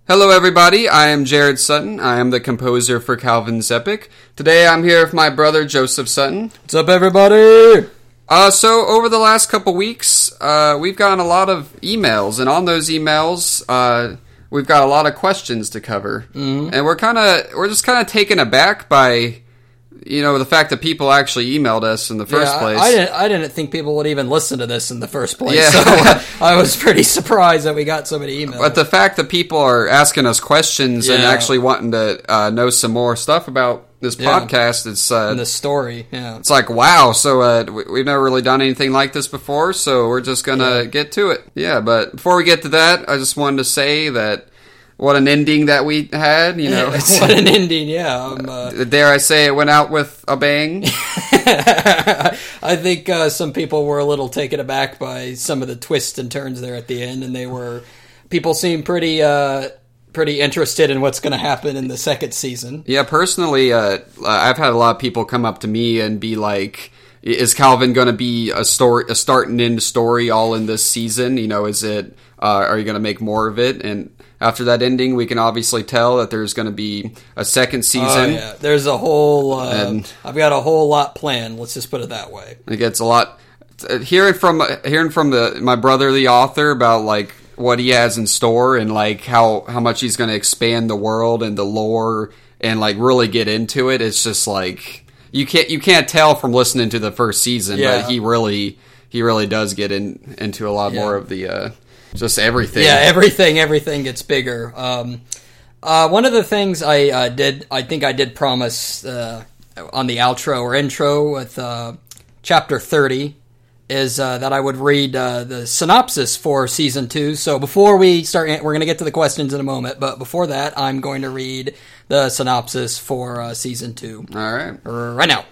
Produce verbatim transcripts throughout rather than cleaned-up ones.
Hello everybody, I am Jared Sutton. I am the composer for Calvin's Epic. Today I'm here with my brother Joseph Sutton. What's up everybody? Uh, so over the last couple weeks, uh, we've gotten a lot of emails, and on those emails, uh, we've got a lot of questions to cover. Mm-hmm. And we're kind of, we're just kind of taken aback by, you know, the fact that people actually emailed us in the first yeah, place. I, I didn't. I didn't think people would even listen to this in the first place. Yeah. So uh, I was pretty surprised that we got so many emails. But the fact that people are asking us questions yeah. and actually wanting to uh, know some more stuff about this yeah. podcast, it's uh, and the story. Yeah, it's like wow. So uh, we, we've never really done anything like this before, so we're just gonna yeah. get to it. Yeah, but before we get to that, I just wanted to say that. What an ending that we had, you know. What an ending, yeah. Um, uh, Dare I say it went out with a bang? I think uh, some people were a little taken aback by some of the twists and turns there at the end, and they were, people seemed pretty, uh, pretty interested in what's going to happen in the second season. Yeah, personally, uh, I've had a lot of people come up to me and be like, is Calvin going to be a story, a start and end story all in this season? You know, is it, uh, are you going to make more of it? And after that ending, we can obviously tell that there's going to be a second season. Oh, yeah. There's a whole, uh, and I've got a whole lot planned. Let's just put it that way. It gets a lot, hearing from, hearing from the, my brother, the author, about like what he has in store and like how, how much he's going to expand the world and the lore and like really get into it. It's just like, you can't, you can't tell from listening to the first season, yeah. but he really, he really does get in, into a lot yeah. more of the, uh, just everything. Yeah, everything, everything gets bigger. Um, uh, one of the things I uh, did, I think I did promise uh, on the outro or intro with uh, chapter thirty, is uh, that I would read uh, the synopsis for season two. So before we start, we're going to get to the questions in a moment, but before that, I'm going to read the synopsis for uh, season two. All right. Right now.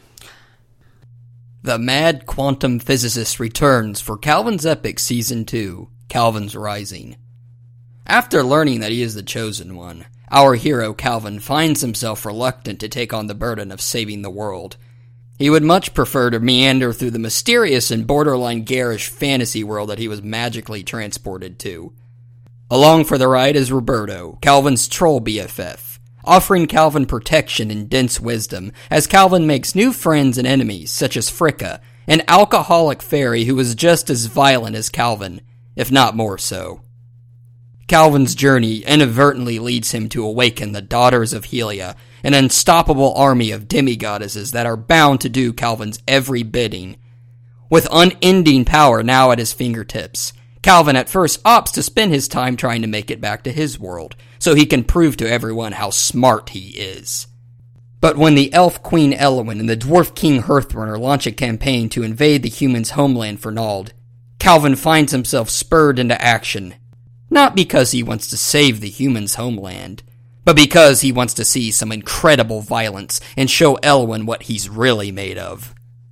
The mad quantum physicist returns for Calvin's Epic Season two. Calvin's Rising. After learning that he is the chosen one, our hero Calvin finds himself reluctant to take on the burden of saving the world. He would much prefer to meander through the mysterious and borderline garish fantasy world that he was magically transported to. Along for the ride is Roberto, Calvin's troll B F F, offering Calvin protection and dense wisdom as Calvin makes new friends and enemies such as Fricka, an alcoholic fairy who is just as violent as Calvin, if not more so. Calvin's journey inadvertently leads him to awaken the Daughters of Helia, an unstoppable army of demigoddesses that are bound to do Calvin's every bidding. With unending power now at his fingertips, Calvin at first opts to spend his time trying to make it back to his world, so he can prove to everyone how smart he is. But when the Elf Queen Elwyn and the Dwarf King Hearthrunner launch a campaign to invade the humans' homeland for Nald, Calvin finds himself spurred into action, not because he wants to save the humans' homeland, but because he wants to see some incredible violence and show Elwyn what he's really made of.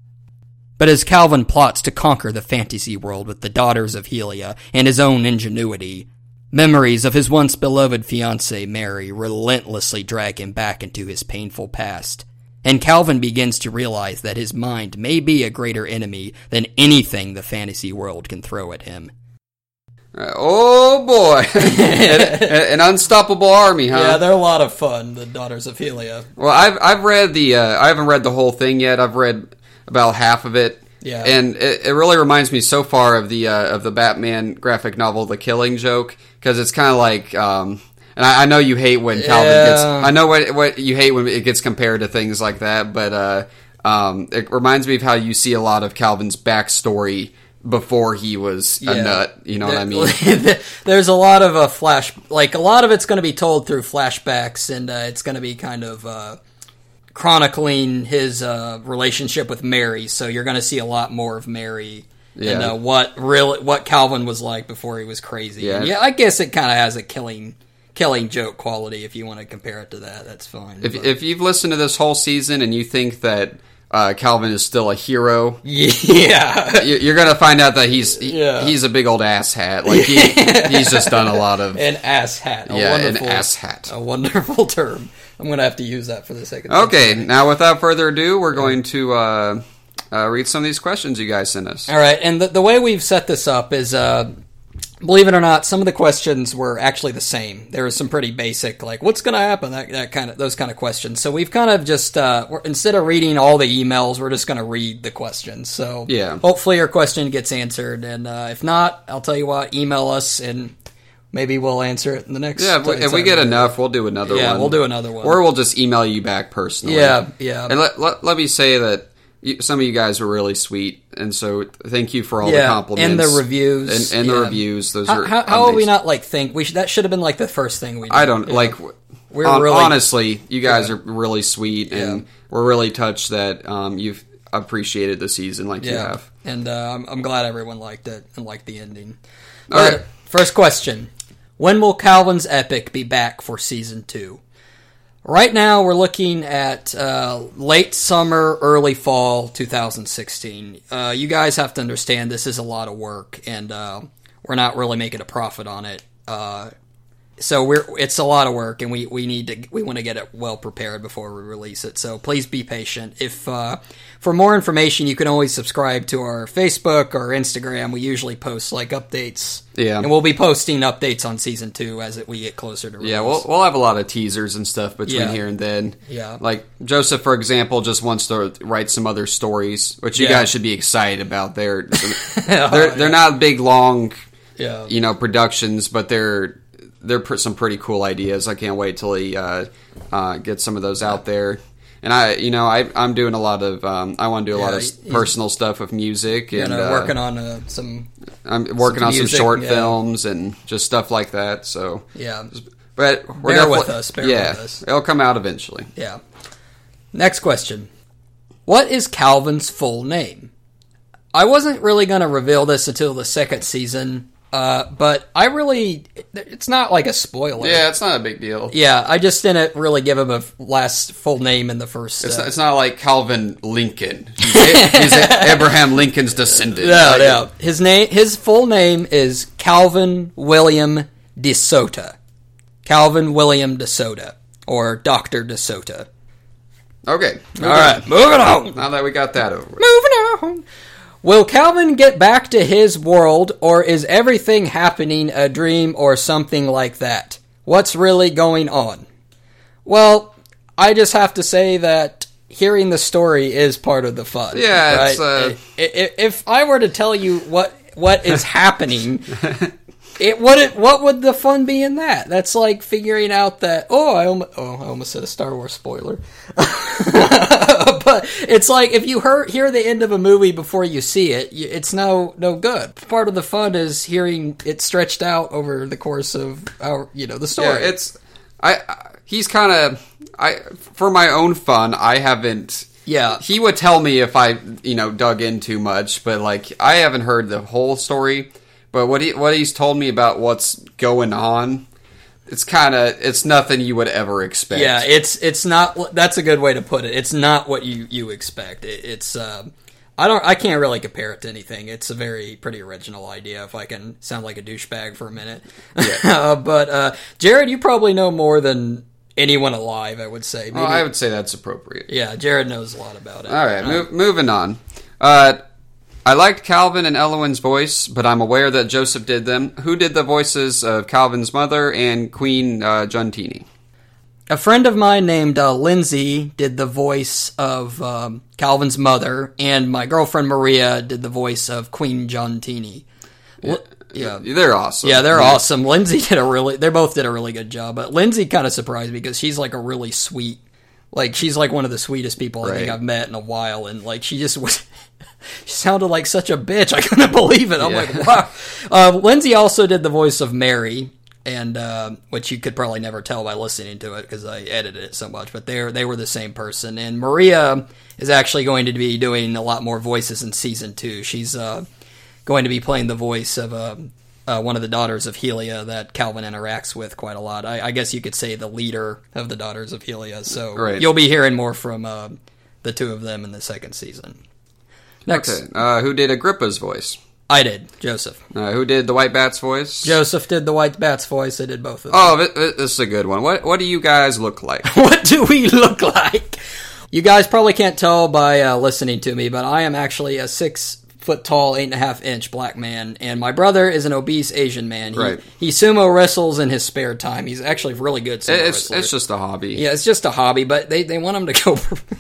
But as Calvin plots to conquer the fantasy world with the Daughters of Helia and his own ingenuity, memories of his once beloved fiancée Mary relentlessly drag him back into his painful past. And Calvin begins to realize that his mind may be a greater enemy than anything the fantasy world can throw at him. Uh, oh boy, an, an unstoppable army, huh? Yeah, they're a lot of fun, the Daughters of Helia. Well, I've I've read the uh, I haven't read the whole thing yet. I've read about half of it. Yeah, and it, it really reminds me so far of the uh, of the Batman graphic novel, The Killing Joke, because it's kind of like. Um, And I, I know you hate when Calvin yeah. gets... I know what what you hate when it gets compared to things like that, but uh, um, it reminds me of how you see a lot of Calvin's backstory before he was yeah. a nut. You know what I mean? There's a lot of a flash... Like, a lot of it's going to be told through flashbacks, and uh, it's going to be kind of uh, chronicling his uh, relationship with Mary, so you're going to see a lot more of Mary... Yeah. And uh, what really what Calvin was like before he was crazy. Yeah, and yeah I guess it kind of has a killing... Killing Joke quality, if you want to compare it to that, that's fine. If but. if you've listened to this whole season and you think that uh, Calvin is still a hero, yeah, you're going to find out that he's he, yeah. he's a big old ass hat. Like he, he's just done a lot of an ass hat. A yeah, an ass hat. A wonderful term. I'm going to have to use that for the second. Okay, time. Now without further ado, we're going to uh, uh, read some of these questions you guys sent us. All right, and the, the way we've set this up is. Uh, believe it or not, some of the questions were actually the same. There was some pretty basic, like, what's going to happen? That, that kind of, those kind of questions. So we've kind of just, uh, we're, instead of reading all the emails, we're just going to read the questions. So yeah. hopefully your question gets answered. And uh, if not, I'll tell you what, email us and maybe we'll answer it in the next. Yeah, if we, if we get enough, we'll do another yeah, one. Yeah, we'll do another one. Or we'll just email you back personally. Yeah, yeah. And let, let, let me say that you, some of you guys were really sweet, and so thank you for all yeah, the compliments. And the reviews. And, and yeah. the reviews. Those how, are how, how are we not, like, think? we should, That should have been, like, the first thing we did. I don't, yeah. like, we're on, really, honestly, you guys yeah. are really sweet, and yeah. we're really touched that um, you've appreciated the season like yeah. you have. And uh, I'm, I'm glad everyone liked it and liked the ending. All right. First question. When will Calvin's Epic be back for Season two? Right now, we're looking at uh, late summer, early fall two thousand sixteen. Uh, you guys have to understand this is a lot of work, and uh, we're not really making a profit on it. Uh, so we're it's a lot of work, and we, we need to we want to get it well prepared before we release it. So please be patient. If uh, for more information, you can always subscribe to our Facebook or Instagram. We usually post like updates. Yeah, and we'll be posting updates on season two as it, we get closer to release. Yeah, we'll we'll have a lot of teasers and stuff between yeah. here and then. Yeah, like Joseph, for example, just wants to write some other stories, which you yeah. guys should be excited about. They're oh, they're they're yeah. not big, long, yeah. you know, productions, but they're they're pr- some pretty cool ideas. I can't wait till he uh, uh, gets some of those out there. And I, you know, I, I'm doing a lot of, um, I want to do a yeah, lot of personal stuff with music. And you know, uh, working on uh, some... I'm working some on music, some short yeah. films and just stuff like that, so... Yeah. But we're bear with us, bear yeah, with us. It'll come out eventually. Yeah. Next question. What is Calvin's full name? I wasn't really going to reveal this until the second season, uh, but I really... It's not like a spoiler. Yeah, it's not a big deal. Yeah, I just didn't really give him a last full name in the first... It's, uh, not, it's not like Calvin Lincoln. He's, he's Abraham Lincoln's descendant. No, no. His, name, his full name is Calvin William DeSota. Calvin William DeSota. Or Doctor DeSota. Okay. All right, moving on. Now that we got that over with. Moving on. Will Calvin get back to his world, or is everything happening a dream or something like that? What's really going on? Well, I just have to say that hearing the story is part of the fun. Yeah, right? it's, uh... if, if I were to tell you what what is happening... It what it what would the fun be in that? That's like figuring out that oh I almost, oh I almost said a Star Wars spoiler, but it's like if you hear hear the end of a movie before you see it, it's no no good. Part of the fun is hearing it stretched out over the course of our you know the story. Yeah, it's I, I he's kind of I for my own fun I haven't. Yeah, he would tell me if I you know dug in too much, but like I haven't heard the whole story. But what he what he's told me about what's going on, it's kind of it's nothing you would ever expect. Yeah, it's it's not. That's a good way to put it. It's not what you you expect. It, it's uh, I don't I can't really compare it to anything. It's a very pretty original idea. If I can sound like a douchebag for a minute, yeah. uh, but uh, Jared, you probably know more than anyone alive. I would say. Maybe, well, I would say that's appropriate. Yeah, Jared knows a lot about it. All right, um, move, moving on. Uh, I liked Calvin and Elowen's voice, but I'm aware that Joseph did them. Who did the voices of Calvin's mother and Queen uh, Juntini? A friend of mine named uh, Lindsay did the voice of um, Calvin's mother, and my girlfriend Maria did the voice of Queen Juntini. Yeah, yeah. They're awesome. Yeah, they're yeah. awesome. Lindsay did a really, they both did a really good job, but Lindsay kind of surprised me because she's like a really sweet, like she's like one of the sweetest people I right. think I've met in a while, and like she just was... She sounded like such a bitch. I couldn't believe it. I'm yeah. like, wow. Uh, Lindsay also did the voice of Mary, and uh, which you could probably never tell by listening to it because I edited it so much. But they they were the same person. And Maria is actually going to be doing a lot more voices in season two. She's uh, going to be playing the voice of uh, uh, one of the daughters of Helia that Calvin interacts with quite a lot. I, I guess you could say the leader of the daughters of Helia. So right. you'll be hearing more from uh, the two of them in the second season. Next. Okay. Uh, who did Agrippa's voice? I did. Joseph. Uh, who did the White Bat's voice? Joseph did the White Bat's voice. I did both of them. Oh, this is a good one. What What do you guys look like? What do we look like? You guys probably can't tell by uh, listening to me, but I am actually a six foot tall, eight and a half inch black man, and my brother is an obese Asian man. He, right. He sumo wrestles in his spare time. He's actually really good sumo it's, wrestler. It's just a hobby. Yeah, it's just a hobby, but they, they want him to go.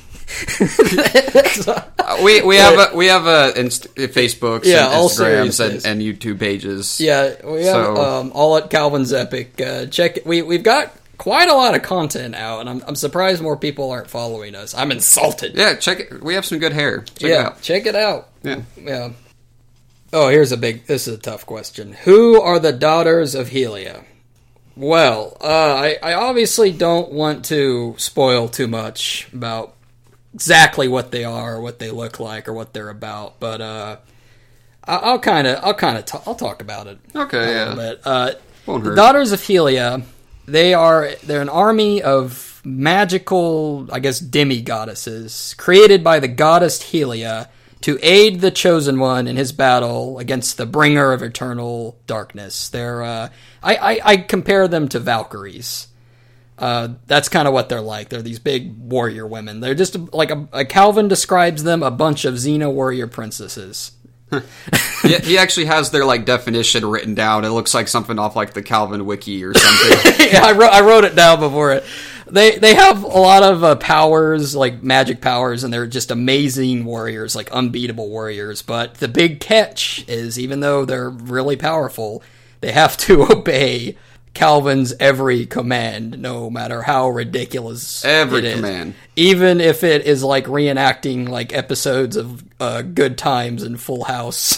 we we have a, we have a inst- Facebooks, yeah, and Instagrams, and, and and YouTube pages. Yeah, we have so. um, all at Calvin's Epic. Uh, check it. We we've got quite a lot of content out, and I'm I'm surprised more people aren't following us. I'm insulted. Yeah, check it. We have some good hair. Check yeah, it out. check it out. Yeah, yeah. Oh, here's a big. This is a tough question. Who are the daughters of Helia? Well, uh, I I obviously don't want to spoil too much about exactly what they are, or what they look like, or what they're about, but uh, I'll kind of I'll kind of ta- I'll talk about it. Okay, a yeah. little bit. Uh, Won't the hurt. Daughters of Helia. They are they're an army of magical, I guess, demigoddesses created by the goddess Helia to aid the Chosen One in his battle against the Bringer of Eternal Darkness. They're uh, I, I I compare them to Valkyries. Uh, that's kind of what they're like. They're these big warrior women. They're just like a, a Calvin describes them a bunch of Xena warrior princesses. Yeah, he actually has their like definition written down. It looks like something off like the Calvin Wiki or something. Yeah, I wrote I wrote it down before it. They they have a lot of uh, powers, like magic powers, and they're just amazing warriors, like unbeatable warriors. But the big catch is, even though they're really powerful, they have to obey Calvin's every command, no matter how ridiculous Every it is. command. Even if it is like reenacting like episodes of uh, Good Times and Full House.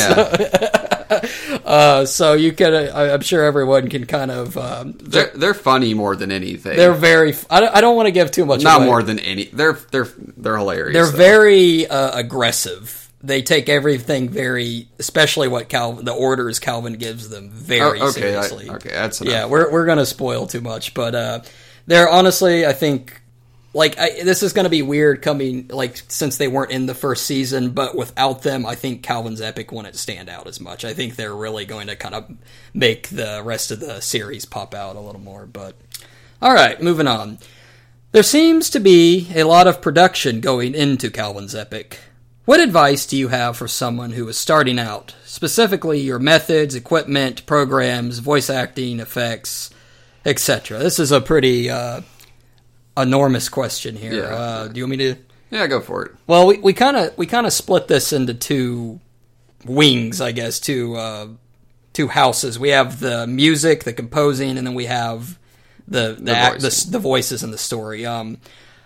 Yeah. uh, so you can, uh, I'm sure everyone can kind of. Um, They're they're funny more than anything. they're very. I don't, I don't want to give too much. Not away. more than any. They're they're they're hilarious. They're though. very uh, aggressive. They take everything very, especially what Calvin, the orders Calvin gives them, very Oh, okay, seriously. I, okay, that's enough. Yeah, we're we're gonna spoil too much, but uh, they're honestly, I think, like I, this is gonna be weird coming, like since they weren't in the first season, but without them, I think Calvin's Epic wouldn't stand out as much. I think they're really going to kind of make the rest of the series pop out a little more. But all right, moving on. There seems to be a lot of production going into Calvin's Epic. What advice do you have for someone who is starting out? Specifically, your methods, equipment, programs, voice acting, effects, et cetera. This is a pretty uh, enormous question here. Yeah. Uh, do you want me to? Yeah, go for it. Well, we we kind of we kind of split this into two wings, I guess, two uh, two houses. We have the music, the composing, and then we have the the The act, voicing. the, the voices and the story. Um,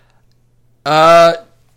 uh.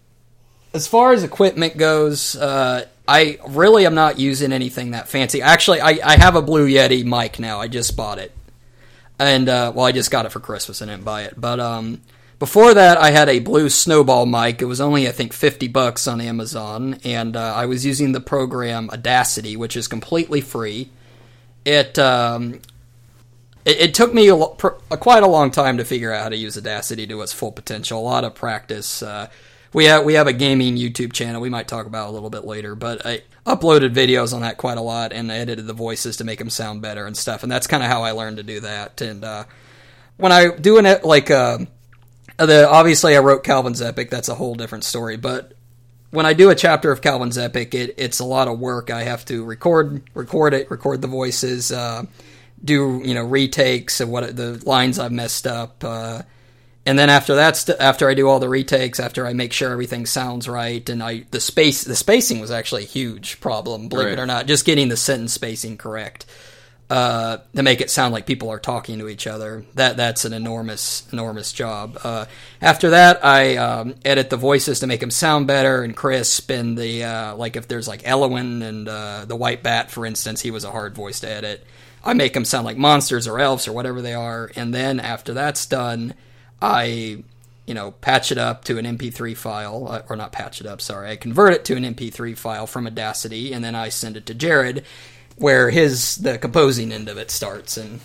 As far as equipment goes, uh, I really am not using anything that fancy. Actually, I, I have a Blue Yeti mic now. I just bought it. And, uh, well, I just got it for Christmas. I didn't buy it. But um, before that, I had a Blue Snowball mic. It was only, I think, fifty bucks on Amazon. And uh, I was using the program Audacity, which is completely free. It... Um, It, it took me a, lo- pr- a quite a long time to figure out how to use Audacity to its full potential. A lot of practice. Uh, we have we have a gaming YouTube channel we might talk about a little bit later, but I uploaded videos on that quite a lot and I edited the voices to make them sound better and stuff. And that's kind of how I learned to do that. And uh, when I do an like uh, the obviously I wrote Calvin's Epic. That's a whole different story. But when I do a chapter of Calvin's Epic, it, it's a lot of work. I have to record record it, record the voices. Uh, do you know retakes of what the lines I've messed up, uh, and then after that, st- after I do all the retakes, after I make sure everything sounds right, and I the space the spacing was actually a huge problem, believe Right. it or not, just getting the sentence spacing correct uh, to make it sound like people are talking to each other. That that's an enormous enormous job. Uh, after that, I um, edit the voices to make them sound better and crisp, and the uh, like if there's like Elwyn and uh, the White Bat, for instance, he was a hard voice to edit. I make them sound like monsters or elves or whatever they are, and then after that's done, I, you know, patch it up to an M P three file, uh, or not patch it up, sorry, I convert it to an M P three file from Audacity, and then I send it to Jared, where his, the composing end of it starts, and...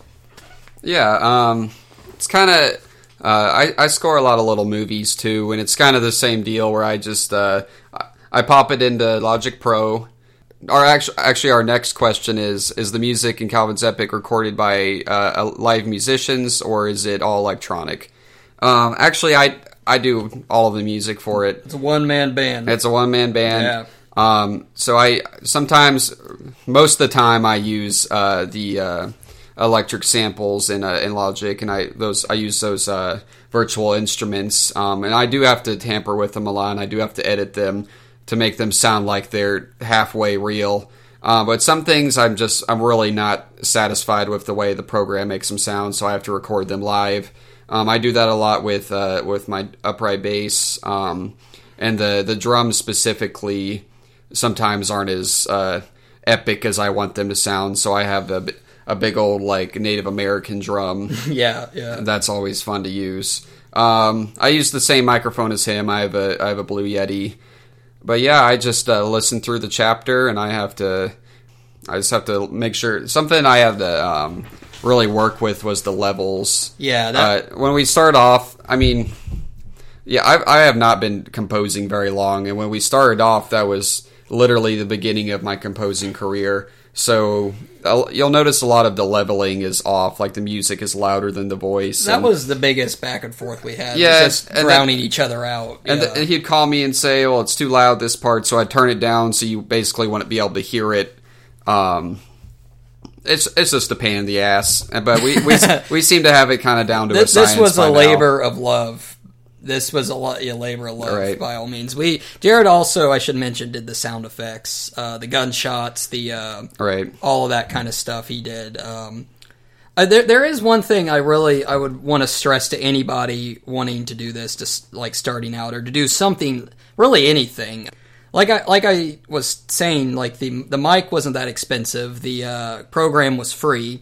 Yeah, um, it's kind of... Uh, I, I score a lot of little movies, too, and it's kind of the same deal where I just... Uh, I pop it into Logic Pro. Our actually, actually, our next question is: Is the music in Calvin's Epic recorded by uh, live musicians, or is it all electronic? Um, actually, I I do all of the music for it. It's a one-man band. It's a one man band. Yeah. Um, so I sometimes, most of the time, I use uh, the uh, electric samples in uh, in Logic, and I those I use those uh, virtual instruments, um, and I do have to tamper with them a lot, and I do have to edit them to make them sound like they're halfway real. Uh, but some things I'm just I'm really not satisfied with the way the program makes them sound, so I have to record them live. Um, I do that a lot with uh, with my upright bass, um, and the the drums specifically sometimes aren't as uh, epic as I want them to sound. So I have a, a big old like Native American drum. yeah, yeah. That's always fun to use. Um, I use the same microphone as him. I have a I have a Blue Yeti. But yeah, I just uh, listen through the chapter, and I have to. I just have to make sure something I have to um, really work with was the levels. Yeah. That... Uh, when we start off, I mean, yeah, I, I have not been composing very long, and when we started off, that was literally the beginning of my composing career. So I'll, you'll notice a lot of the leveling is off, like the music is louder than the voice. That and, was the biggest back and forth we had. Yeah, just and drowning then, each other out. And, yeah. the, and he'd call me and say, "Well, it's too loud this part," so I'd turn it down. So you basically want to be able to hear it. Um, it's it's just a pain in the ass, but we we, we seem to have it kind of down to this, a science. This was by a now. labor of love. This was a, lo- a labor of love, right. by all means. We Jared also, I should mention, did the sound effects, uh, the gunshots, the uh, right, all of that kind of stuff. He did. Um, uh, there, there is one thing I really I would want to stress to anybody wanting to do this, just like starting out or to do something, really anything. Like I like I was saying, like the the mic wasn't that expensive. The uh, program was free,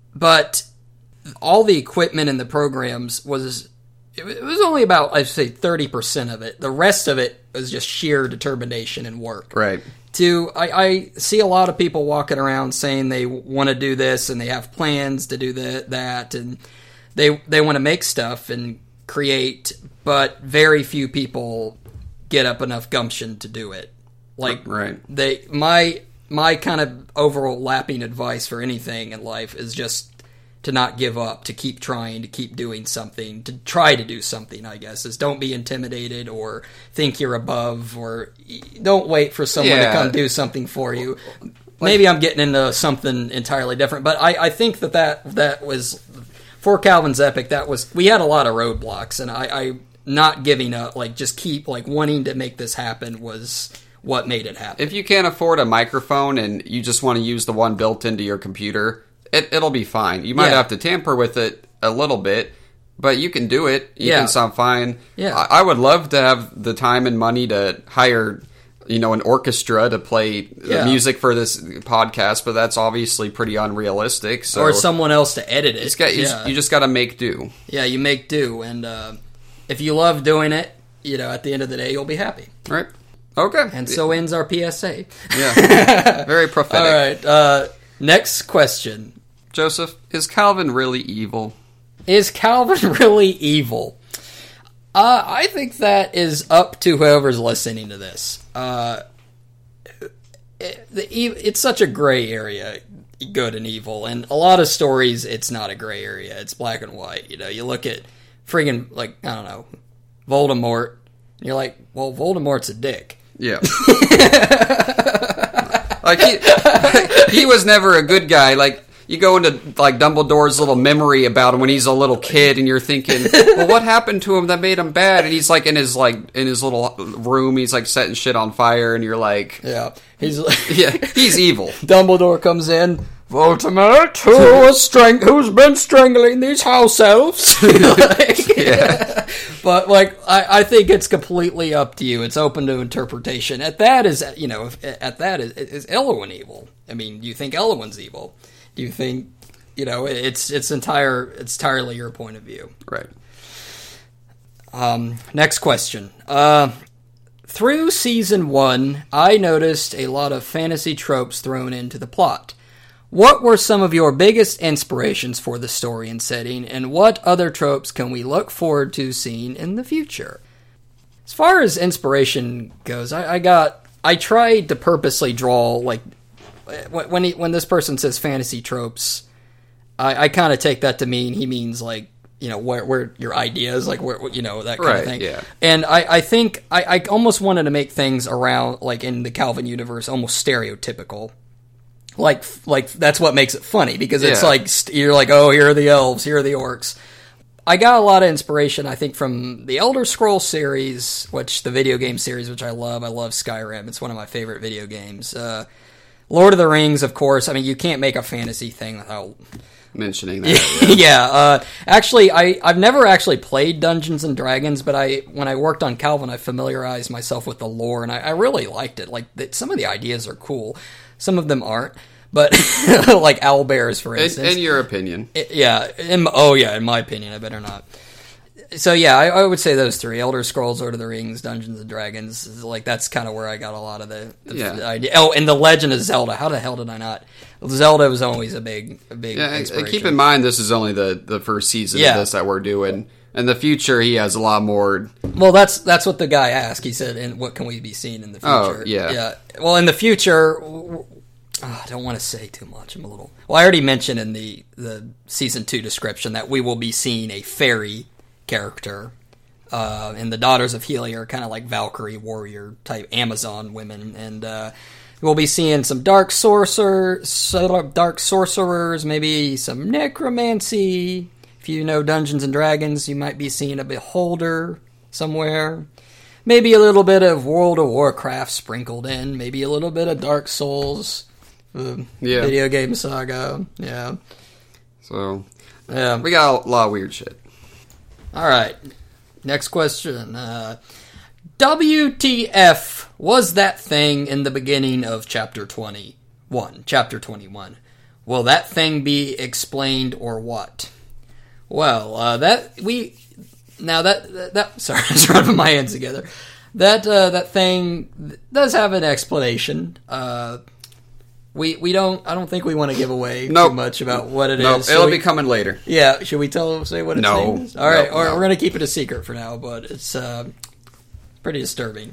but all the equipment in the programs was. It was only about, I'd say, thirty percent of it. The rest of it was just sheer determination and work. Right. To I, I see a lot of people walking around saying they want to do this and they have plans to do the, that and they they want to make stuff and create, but very few people get up enough gumption to do it. Like right. they my my kind of overlapping advice for anything in life is just to not give up, to keep trying, to keep doing something, to try to do something, I guess, is don't be intimidated or think you're above or don't wait for someone yeah. to come do something for you. Maybe I'm getting into something entirely different, but I, I think that, that that was, for Calvin's Epic, that was, we had a lot of roadblocks, and I, I not giving up, like just keep, like wanting to make this happen was what made it happen. If you can't afford a microphone and you just want to use the one built into your computer, It, it'll be fine. You might yeah. have to tamper with it a little bit, but you can do it. You yeah. can sound fine. Yeah. I, I would love to have the time and money to hire, you know, an orchestra to play yeah. the music for this podcast, but that's obviously pretty unrealistic. So or someone else to edit it. It's got, you, yeah. you just got to make do. Yeah, you make do, and uh, if you love doing it, you know, at the end of the day, you'll be happy. Right. Okay. And so ends our P S A. Yeah. Very prophetic. All right. Uh, next question. Joseph, is Calvin really evil? Is Calvin really evil? Uh, I think that is up to whoever's listening to this. Uh, it, the, it's such a gray area, good and evil. And a lot of stories, it's not a gray area. It's black and white. You know, you look at friggin', like, I don't know, Voldemort, and you're like, well, Voldemort's a dick. Yeah. Like, he, he was never a good guy. Like, you go into, like, Dumbledore's little memory about him when he's a little kid, and you're thinking, well, what happened to him that made him bad? And he's, like, in his, like, in his little room, he's, like, setting shit on fire, and you're like... Yeah, he's like... yeah, he's evil. Dumbledore comes in, Voldemort, who was strang- who's been strangling these house elves? Like, yeah. But, like, I, I think it's completely up to you. It's open to interpretation. At that is, you know, if, at that is, is Elwyn evil? I mean, do you think Elwyn's evil? Do you think, you know, it's it's entire it's entirely your point of view. Right. Um, next question. Uh, through season one, I noticed a lot of fantasy tropes thrown into the plot. What were some of your biggest inspirations for the story and setting, and what other tropes can we look forward to seeing in the future? As far as inspiration goes, I, I got I tried to purposely draw, like, when he, when this person says fantasy tropes, I, I kind of take that to mean he means, like, you know, where, where your ideas, like, where, you know, that kind right, of thing. Yeah. And I, I think I, I almost wanted to make things around, like, in the Calvin universe, almost stereotypical. Like, like that's what makes it funny, because it's yeah. like, you're like, oh, here are the elves, here are the orcs. I got a lot of inspiration, I think, from the Elder Scrolls series, which, the video game series, which I love. I love Skyrim. It's one of my favorite video games. Uh, Lord of the Rings, of course. I mean, you can't make a fantasy thing without mentioning that. Yeah, yeah uh, actually, I, I've never actually played Dungeons and Dragons, but I when I worked on Calvin, I familiarized myself with the lore, and I, I really liked it. Like, the, some of the ideas are cool. Some of them aren't. But, like, owlbears, for instance. In, in your opinion. It, yeah. In, oh, yeah, in my opinion, I better not. So, yeah, I, I would say those three. Elder Scrolls, Lord of the Rings, Dungeons and Dragons. Like, that's kind of where I got a lot of the, the, yeah. the idea. Oh, and The Legend of Zelda. How the hell did I not? Zelda was always a big, a big yeah, inspiration. Keep in mind, this is only the, the first season yeah. of this that we're doing. In the future, he has a lot more. Well, that's that's what the guy asked. He said, "And what can we be seeing in the future?" Oh, yeah. Yeah. Well, in the future... Oh, I don't want to say too much. I'm a little... Well, I already mentioned in the, the Season two description that we will be seeing a fairy character. Uh, and the Daughters of Helia are kind of like Valkyrie warrior type Amazon women. And uh, we'll be seeing some dark sorcerer, dark sorcerers, maybe some necromancy. If you know Dungeons and Dragons, you might be seeing a Beholder somewhere. Maybe a little bit of World of Warcraft sprinkled in. Maybe a little bit of Dark Souls. The yeah. video game saga. Yeah. So, yeah. we got a lot of weird shit. All right. Next question. Uh, W T F was that thing in the beginning of chapter twenty-one? Chapter twenty-one. Will that thing be explained or what? Well, uh, that we now that that, that sorry, I was rubbing my hands together. That uh, that thing does have an explanation. Uh, We we don't. I don't think we want to give away nope. too much about what it nope. is. It'll we, be coming later. Yeah. Should we tell say what its no. name is? All right. No, or no. we're gonna keep it a secret for now, but it's uh, pretty disturbing.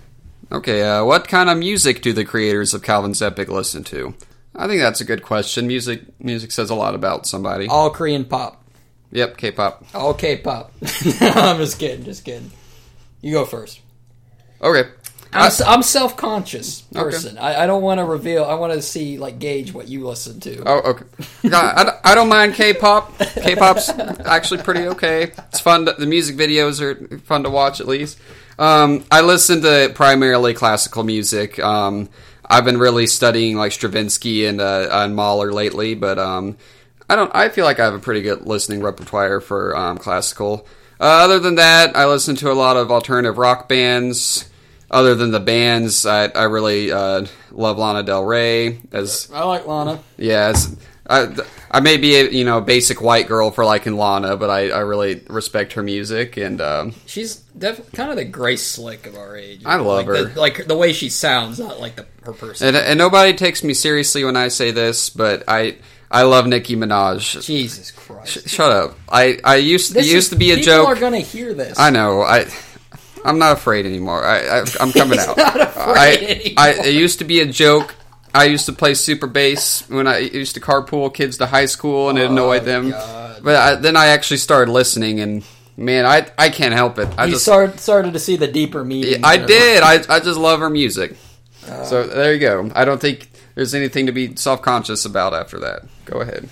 Okay. Uh, what kind of music do the creators of Calvin's Epic listen to? I think that's a good question. Music music says a lot about somebody. All Korean pop. Yep. K-pop. All K-pop. I'm just kidding. Just kidding. You go first. Okay. I'm, I, I'm self-conscious person. Okay. I, I don't want to reveal. I want to see, like, gauge what you listen to. Oh, okay. I, I don't mind K-pop. K-pop's actually pretty okay. It's fun. To, the music videos are fun to watch, at least. Um, I listen to primarily classical music. Um, I've been really studying, like, Stravinsky and, uh, and Mahler lately, but um, I don't. I feel like I have a pretty good listening repertoire for um, classical. Uh, other than that, I listen to a lot of alternative rock bands. Other than the bands, I, I really uh, love Lana Del Rey. As I like Lana. Yeah, as, I, I may be a you know basic white girl for liking Lana, but I, I really respect her music, and um, she's def- kind of the Grace Slick of our age. I love like her, the, like the way she sounds, not like the, her person. And, and nobody takes me seriously when I say this, but I I love Nicki Minaj. Jesus Christ! Sh- shut up! I I used this it used is, to be a people joke. People are gonna hear this. I know. I. I'm not afraid anymore. I, I, I'm coming out. not afraid I, I, it used to be a joke. I used to play super bass when I used to carpool kids to high school, and it annoyed oh, them. God. But I, then I actually started listening, and man, I I can't help it. I you just started started to see the deeper meaning. I did. I I just love her music. Uh, so there you go. I don't think there's anything to be self conscious about after that. Go ahead.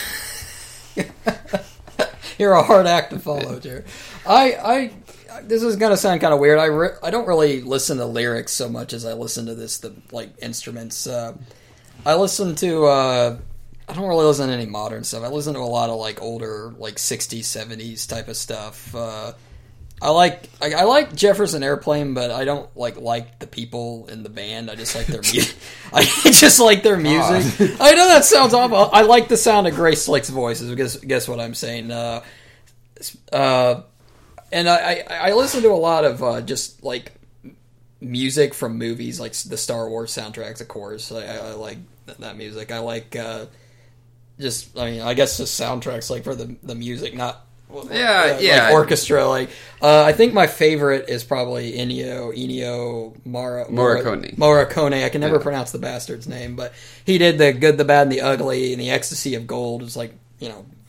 You're a hard act to follow, Jared. I I. This is gonna sound kind of weird. I, re- I don't really listen to lyrics so much as I listen to this the like instruments. Uh, I listen to uh, I don't really listen to any modern stuff. I listen to a lot of like older like sixties, seventies type of stuff. Uh, I like I, I like Jefferson Airplane, but I don't like like the people in the band. I just like their music. I just like their music. I know that sounds awful. I like the sound of Grace Slick's voice. Is guess guess what I'm saying. Uh, uh, And I, I, I listen to a lot of uh, just like music from movies, like the Star Wars soundtracks, of course. I, I, I like that music. I like uh, just, I mean, I guess just soundtracks like for the the music, not yeah, uh, yeah, like orchestra. Like uh, I think my favorite is probably Ennio Ennio Mara, Morricone. Morricone. I can never yeah. pronounce the bastard's name, but he did the Good, the Bad, and the Ugly, and the Ecstasy of Gold. It's like you know.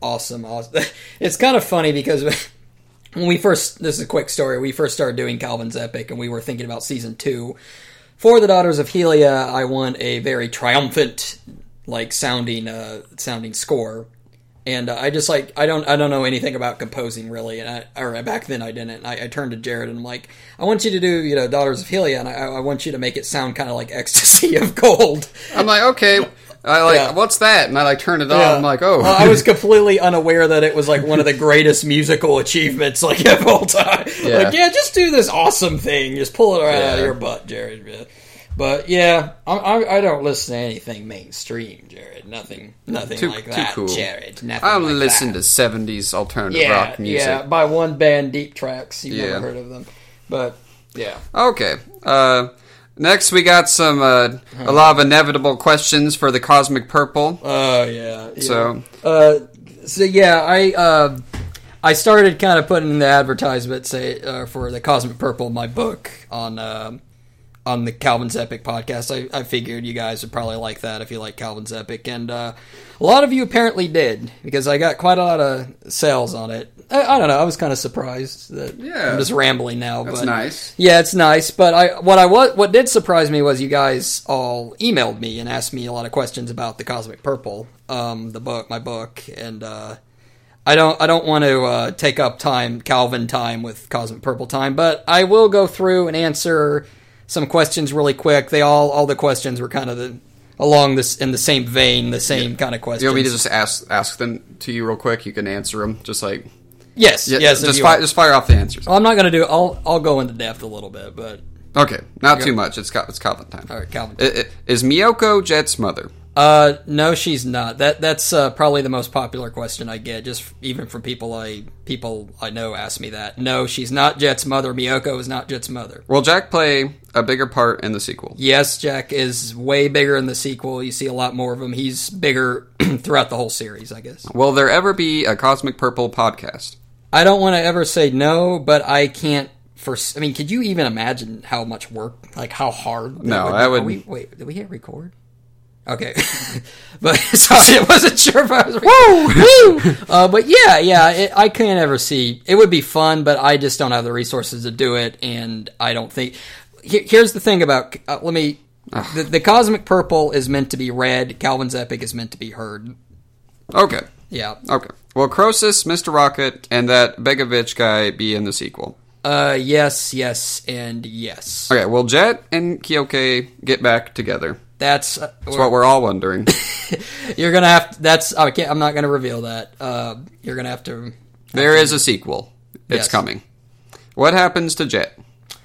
awesome, awesome. It's kind of funny because when we first, this is a quick story, we first started doing Calvin's Epic and we were thinking about season two. For the Daughters of Helia, I want a very triumphant, like, sounding, uh, sounding score. And uh, I just like I don't I don't know anything about composing really, and I or back then I didn't. I, I turned to Jared and I'm like, I want you to do you know Daughters of Helia, and I, I want you to make it sound kind of like Ecstasy of Gold. I'm like, okay, I like yeah. what's that? And I like turn it on. Yeah. I'm like, oh, well, I was completely unaware that it was like one of the greatest musical achievements like of all time. Yeah. Like, yeah, just do this awesome thing, just pull it right yeah. out of your butt, Jared. Yeah. But yeah, I, I I don't listen to anything mainstream, Jared. Nothing, nothing too, like too that, cool. Jared. Nothing I like listen that. to seventies alternative yeah, rock music. Yeah, by one band, Deep Tracks. You've yeah. never heard of them, but yeah. Okay. Uh, next, we got some uh, a lot of inevitable questions for the Cosmic Purple. Oh uh, yeah, yeah. So, uh, so yeah, I uh, I started kind of putting in the advertisement say uh, for the Cosmic Purple, my book on. Uh, on the Calvin's Epic podcast. I, I figured you guys would probably like that if you like Calvin's Epic, and uh, a lot of you apparently did, because I got quite a lot of sales on it. I, I don't know, I was kind of surprised. That yeah. I'm just rambling now. That's but, nice. Yeah, it's nice, but I what I what, what did surprise me was you guys all emailed me and asked me a lot of questions about the Cosmic Purple, um, the book, my book, and uh, I don't I don't want to uh, take up time, Calvin time with Cosmic Purple time, but I will go through and answer some questions really quick. They all, all the questions were kind of the, along this in the same vein, the same yeah. kind of questions. You want me to just ask ask them to you real quick? You can answer them, just like yes, yeah, yes. Just fire, just fire off the answers. Well, I'm not going to do. I'll I'll go into depth a little bit, but okay, not too much. It's it's Calvin time. All right, Calvin. It, it, is Miyoko Jet's mother? Uh, no, she's not. That that's uh, probably the most popular question I get, just even from people I people I know ask me that. No, she's not Jet's mother. Miyoko is not Jet's mother. Will Jack play a bigger part in the sequel? Yes, Jack is way bigger in the sequel. You see a lot more of him. He's bigger throughout the whole series, I guess. Will there ever be a Cosmic Purple podcast? I don't want to ever say no, but I can't. For I mean, could you even imagine how much work, like how hard? That no, would I would. We, wait, did we hit record? Okay, but sorry, I wasn't sure if I was. Woo, woo. Uh, but yeah, yeah, it, I can't ever see. It would be fun, but I just don't have the resources to do it, and I don't think. Here, here's the thing about. Uh, let me. The, the Cosmic Purple is meant to be read. Calvin's Epic is meant to be heard. Okay. Yeah. Okay. Will Croesus, Mister Rocket, and that Begovich guy be in the sequel? Uh, yes, yes, and yes. Okay. Will Jet and Kyoke get back together? That's, uh, that's what we're all wondering. You're gonna have to, that's I can't, I'm not gonna reveal that. Uh, you're gonna have to. Have there to, is a sequel. It's yes. coming. What happens to Jet?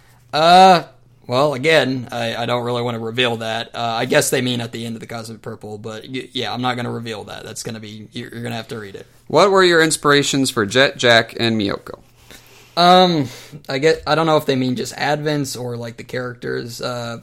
Uh, well, again, I, I don't really want to reveal that. Uh, I guess they mean at the end of the Cosmic Purple, but y- yeah, I'm not gonna reveal that. That's gonna be you're, you're gonna have to read it. What were your inspirations for Jet, Jack, and Miyoko? Um, I get. I don't know if they mean just advents or like the characters. Uh.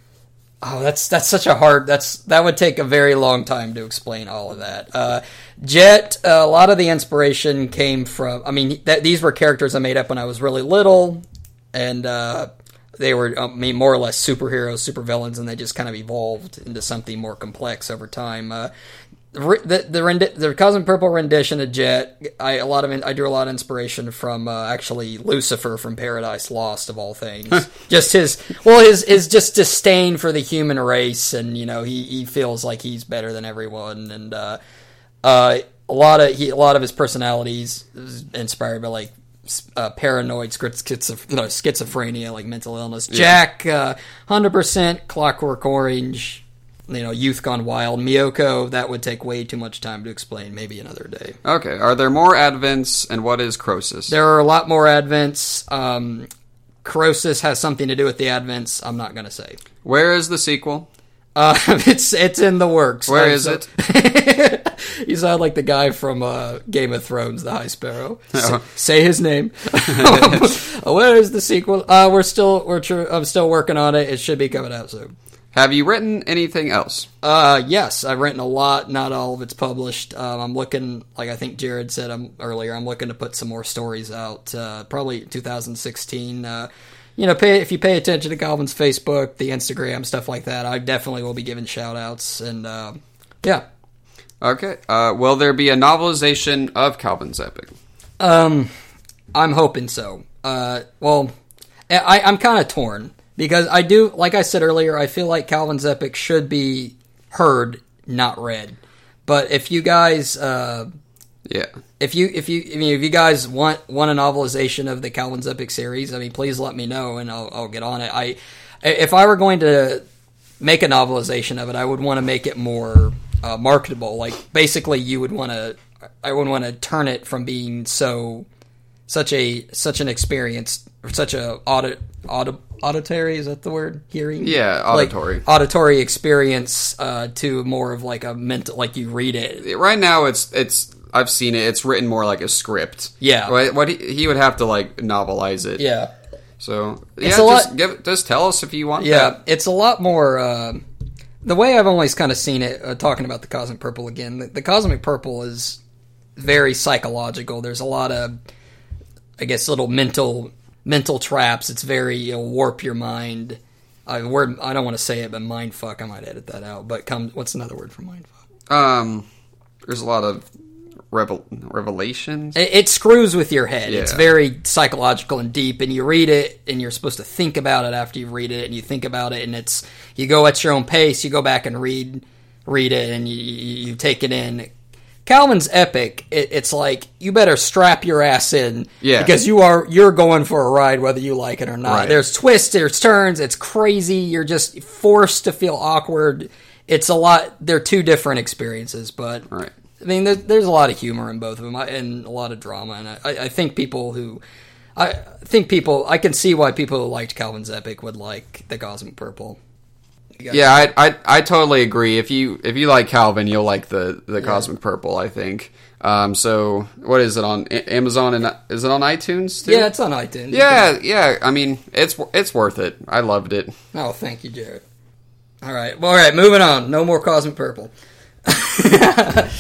Oh, that's that's such a hard. That's that would take a very long time to explain all of that. Uh, Jet, uh, a lot of the inspiration came from. I mean, th- these were characters I made up when I was really little, and uh, they were, I mean, more or less superheroes, supervillains, and they just kind of evolved into something more complex over time. Uh, the the, rendi- the Cosmic Purple rendition of Jet, I a lot of I drew a lot of inspiration from uh, actually Lucifer from Paradise Lost of all things. Just his well his his just disdain for the human race, and you know he, he feels like he's better than everyone, and uh, uh, a lot of he a lot of his personalities is inspired by like uh, paranoid schizoph- no, schizophrenia, like mental illness. Yeah. Jack, uh, one hundred percent Clockwork Orange. You know, Youth Gone Wild. Miyoko, that would take way too much time to explain. Maybe another day. Okay. Are there more advents, and what is Croesus? There are a lot more advents. Um, Croesus has something to do with the advents. I'm not going to say. Where is the sequel? Uh, it's it's in the works. Where is so, it? You sound like the guy from uh, Game of Thrones, the High Sparrow. Oh. S- say his name. Where is the sequel? Uh, we're still we're tr- I'm still working on it. It should be coming out soon. Have you written anything else? Uh, yes, I've written a lot. Not all of it's published. Um, I'm looking, like I think Jared said um, earlier, I'm looking to put some more stories out. Uh, probably two thousand sixteen. Uh, you know, pay, if you pay attention to Calvin's Facebook, the Instagram, stuff like that, I definitely will be giving shout outs. And uh, yeah. Okay. Uh, will there be a novelization of Calvin's Epic? Um, I'm hoping so. Uh, well, I, I'm kind of torn because I do, like I said earlier, I feel like Calvin's Epic should be heard, not read. But if you guys, uh, yeah, if you if you I mean if you guys want want a novelization of the Calvin's Epic series, I mean, please let me know and I'll I'll get on it. I if I were going to make a novelization of it, I would want to make it more uh, marketable. Like basically, you would want to I would want to turn it from being so such a such an experience, such a audit audit. Auditory, is that the word? Hearing? Yeah, auditory. Like, auditory experience uh, to more of like a mental, like you read it. Right now, it's it's. I've seen it. It's written more like a script. Yeah. Right? What he, he would have to like novelize it. Yeah. So It's yeah, a just lot- give just tell us if you want. Yeah, that. it's a lot more. Uh, the way I've always kind of seen it, uh, talking about the Cosmic Purple again, the, the Cosmic Purple is very psychological. There's a lot of, I guess, little mental mental traps. It's very, it'll warp your mind. I word I don't want to say it, but mind fuck. I might edit that out. But come, what's another word for mind fuck? Um, there's a lot of revel- revelations. It, it screws with your head. Yeah. It's very psychological and deep, and you read it, and you're supposed to think about it after you read it, and you think about it, and it's you go at your own pace. You go back and read read it, and you, you, you take it in. Calvin's Epic, it, it's like you better strap your ass in, Yeah. because you are you're going for a ride whether you like it or not. Right. There's twists, there's turns, it's crazy. You're just forced to feel awkward. It's a lot. They're two different experiences, but Right. I mean, there's, there's a lot of humor in both of them, I- and a lot of drama. And I, I think people who, I think people, I can see why people who liked Calvin's Epic would like the Cosmic Purple. You guys- Yeah, I, I I totally agree. If you if you like Calvin, you'll like the, the Cosmic Purple, I think. Um, so what is it on A- Amazon and is it on iTunes too? yeah, it's on iTunes. yeah, yeah. I mean, it's it's worth it. I loved it. Oh, thank you, Jared. All right, well, all right, moving on. No more Cosmic Purple. The,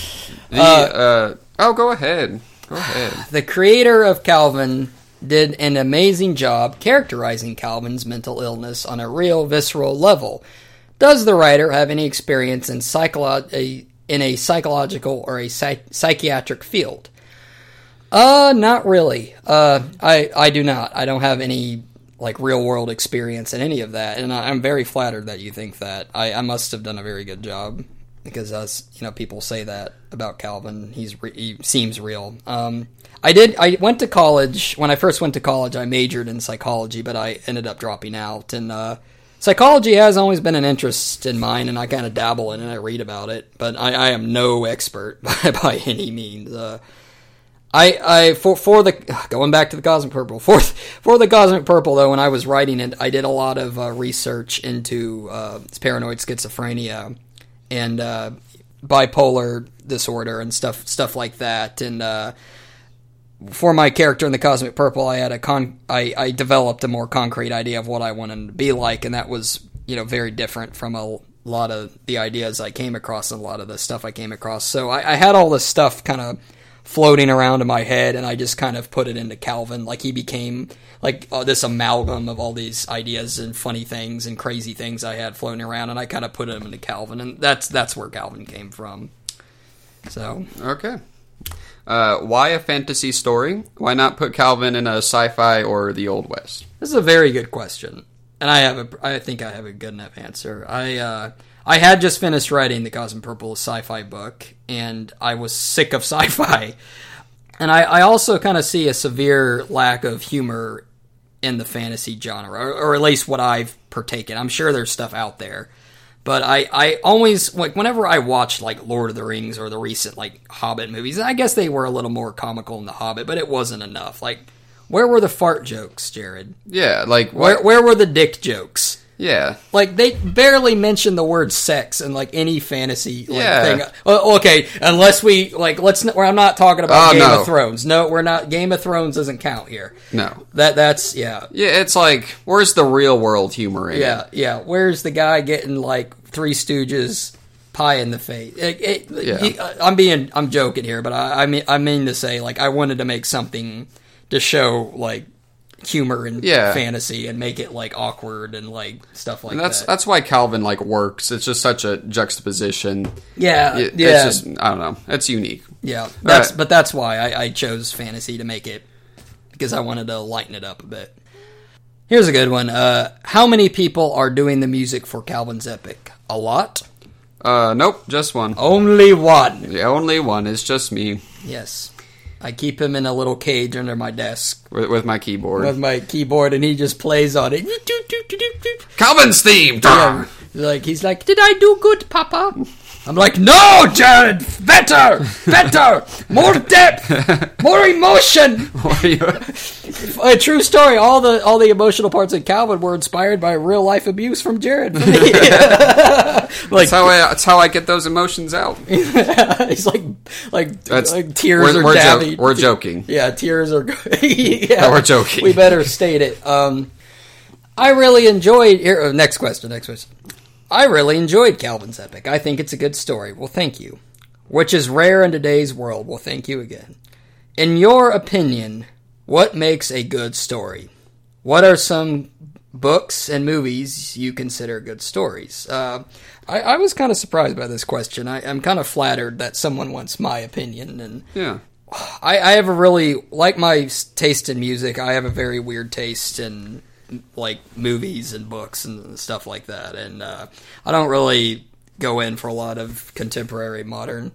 uh, oh, go ahead. Go ahead. The creator of Calvin did an amazing job characterizing Calvin's mental illness on a real, visceral level. Does the writer have any experience in, psycholo- a, in a psychological or a psych- psychiatric field? Uh, not really. Uh, I, I do not. I don't have any, like, real-world experience in any of that, and I, I'm very flattered that you think that. I, I must have done a very good job, because, as you know, people say that about Calvin. He's re- he seems real. Um, I did. I went to college. When I first went to college, I majored in psychology, but I ended up dropping out. And uh, psychology has always been an interest in mine, and I kind of dabble in it. I read about it, but I, I am no expert by, by any means. Uh, I, I for for the going back to the Cosmic Purple for for the Cosmic Purple though, when I was writing it, I did a lot of uh, research into uh, paranoid schizophrenia and uh, bipolar disorder and stuff stuff like that. And uh, for my character in the Cosmic Purple, I had a con I, I developed a more concrete idea of what I wanted him to be like, and that was, you know, very different from a lot of the ideas I came across and a lot of the stuff I came across. So I, I had all this stuff kind of floating around in my head, and I just kind of put it into Calvin. Like, he became like uh, this amalgam of all these ideas and funny things and crazy things I had floating around, and I kind of put them into Calvin, and that's that's where Calvin came from. So Okay. Uh, why a fantasy story? Why not put Calvin in a sci-fi or the Old West? this is a very good question, and I have a I think I have a good enough answer. I uh, I had just finished writing the Cosmic Purple sci-fi book, and I was sick of sci-fi. And I, I also kind of see a severe lack of humor in the fantasy genre, or, or at least what I've partaken. I'm sure there's stuff out there, but I, I always, like, whenever I watched, like, Lord of the Rings or the recent, like, Hobbit movies, I guess they were a little more comical in The Hobbit, but it wasn't enough. Like, where were the fart jokes, Jared? Yeah, like Where, what? where were the dick jokes? Yeah, Like, they barely mention the word sex in, like, any fantasy like, Yeah. thing. Well, okay, unless we, like, let's, n- I'm not talking about Oh, Game no. of Thrones. No, we're not, Game of Thrones doesn't count here. no. That, that's, yeah. Yeah, it's like, where's the real world humor in Yeah, it? yeah. Where's the guy getting, like, Three Stooges pie in the face? It, it, Yeah. you- I'm being, I'm joking here, but I, I mean, I mean to say, like, I wanted to make something to show, like, humor and Yeah. fantasy and make it like awkward and like stuff like And that's that. that's why Calvin like works. It's just such a juxtaposition. Yeah, It- yeah, It's just I don't know. It's unique. yeah. That's right. but that's why I, I chose fantasy to make it, because I wanted to lighten it up a bit. Here's a good one. Uh, how many people are doing the music for Calvin's Epic? A lot? Uh, nope, just one. Only one. The only one is just me Yes. I keep him in a little cage under my desk with, with my keyboard. with my keyboard, and he just plays on it. Calvin's theme. Yeah. Like, he's like, did I do good, Papa? I'm like, no, Jared! Better! Better! More depth! More emotion! A true story. All the all the emotional parts of Calvin were inspired by real life abuse from Jared. For me. like, that's how I. That's how I get those emotions out. he's like, like, That's, like tears we're, are we're, dabbing. jo- we're joking. Yeah, tears are. yeah, No, we're joking. We better state it. Um, I really enjoyed. Here, uh, next question. Next question. I really enjoyed Calvin's Epic. I think it's a good story. Well, thank you. Which is rare in today's world. Well, thank you again. In your opinion, what makes a good story? What are some books and movies you consider good stories? Uh, I, I was kind of surprised by this question. I, I'm kind of flattered that someone wants my opinion. And Yeah. I, I have a really, like my taste in music, I have a very weird taste in like movies and books and stuff like that, and uh, I don't really go in for a lot of contemporary modern.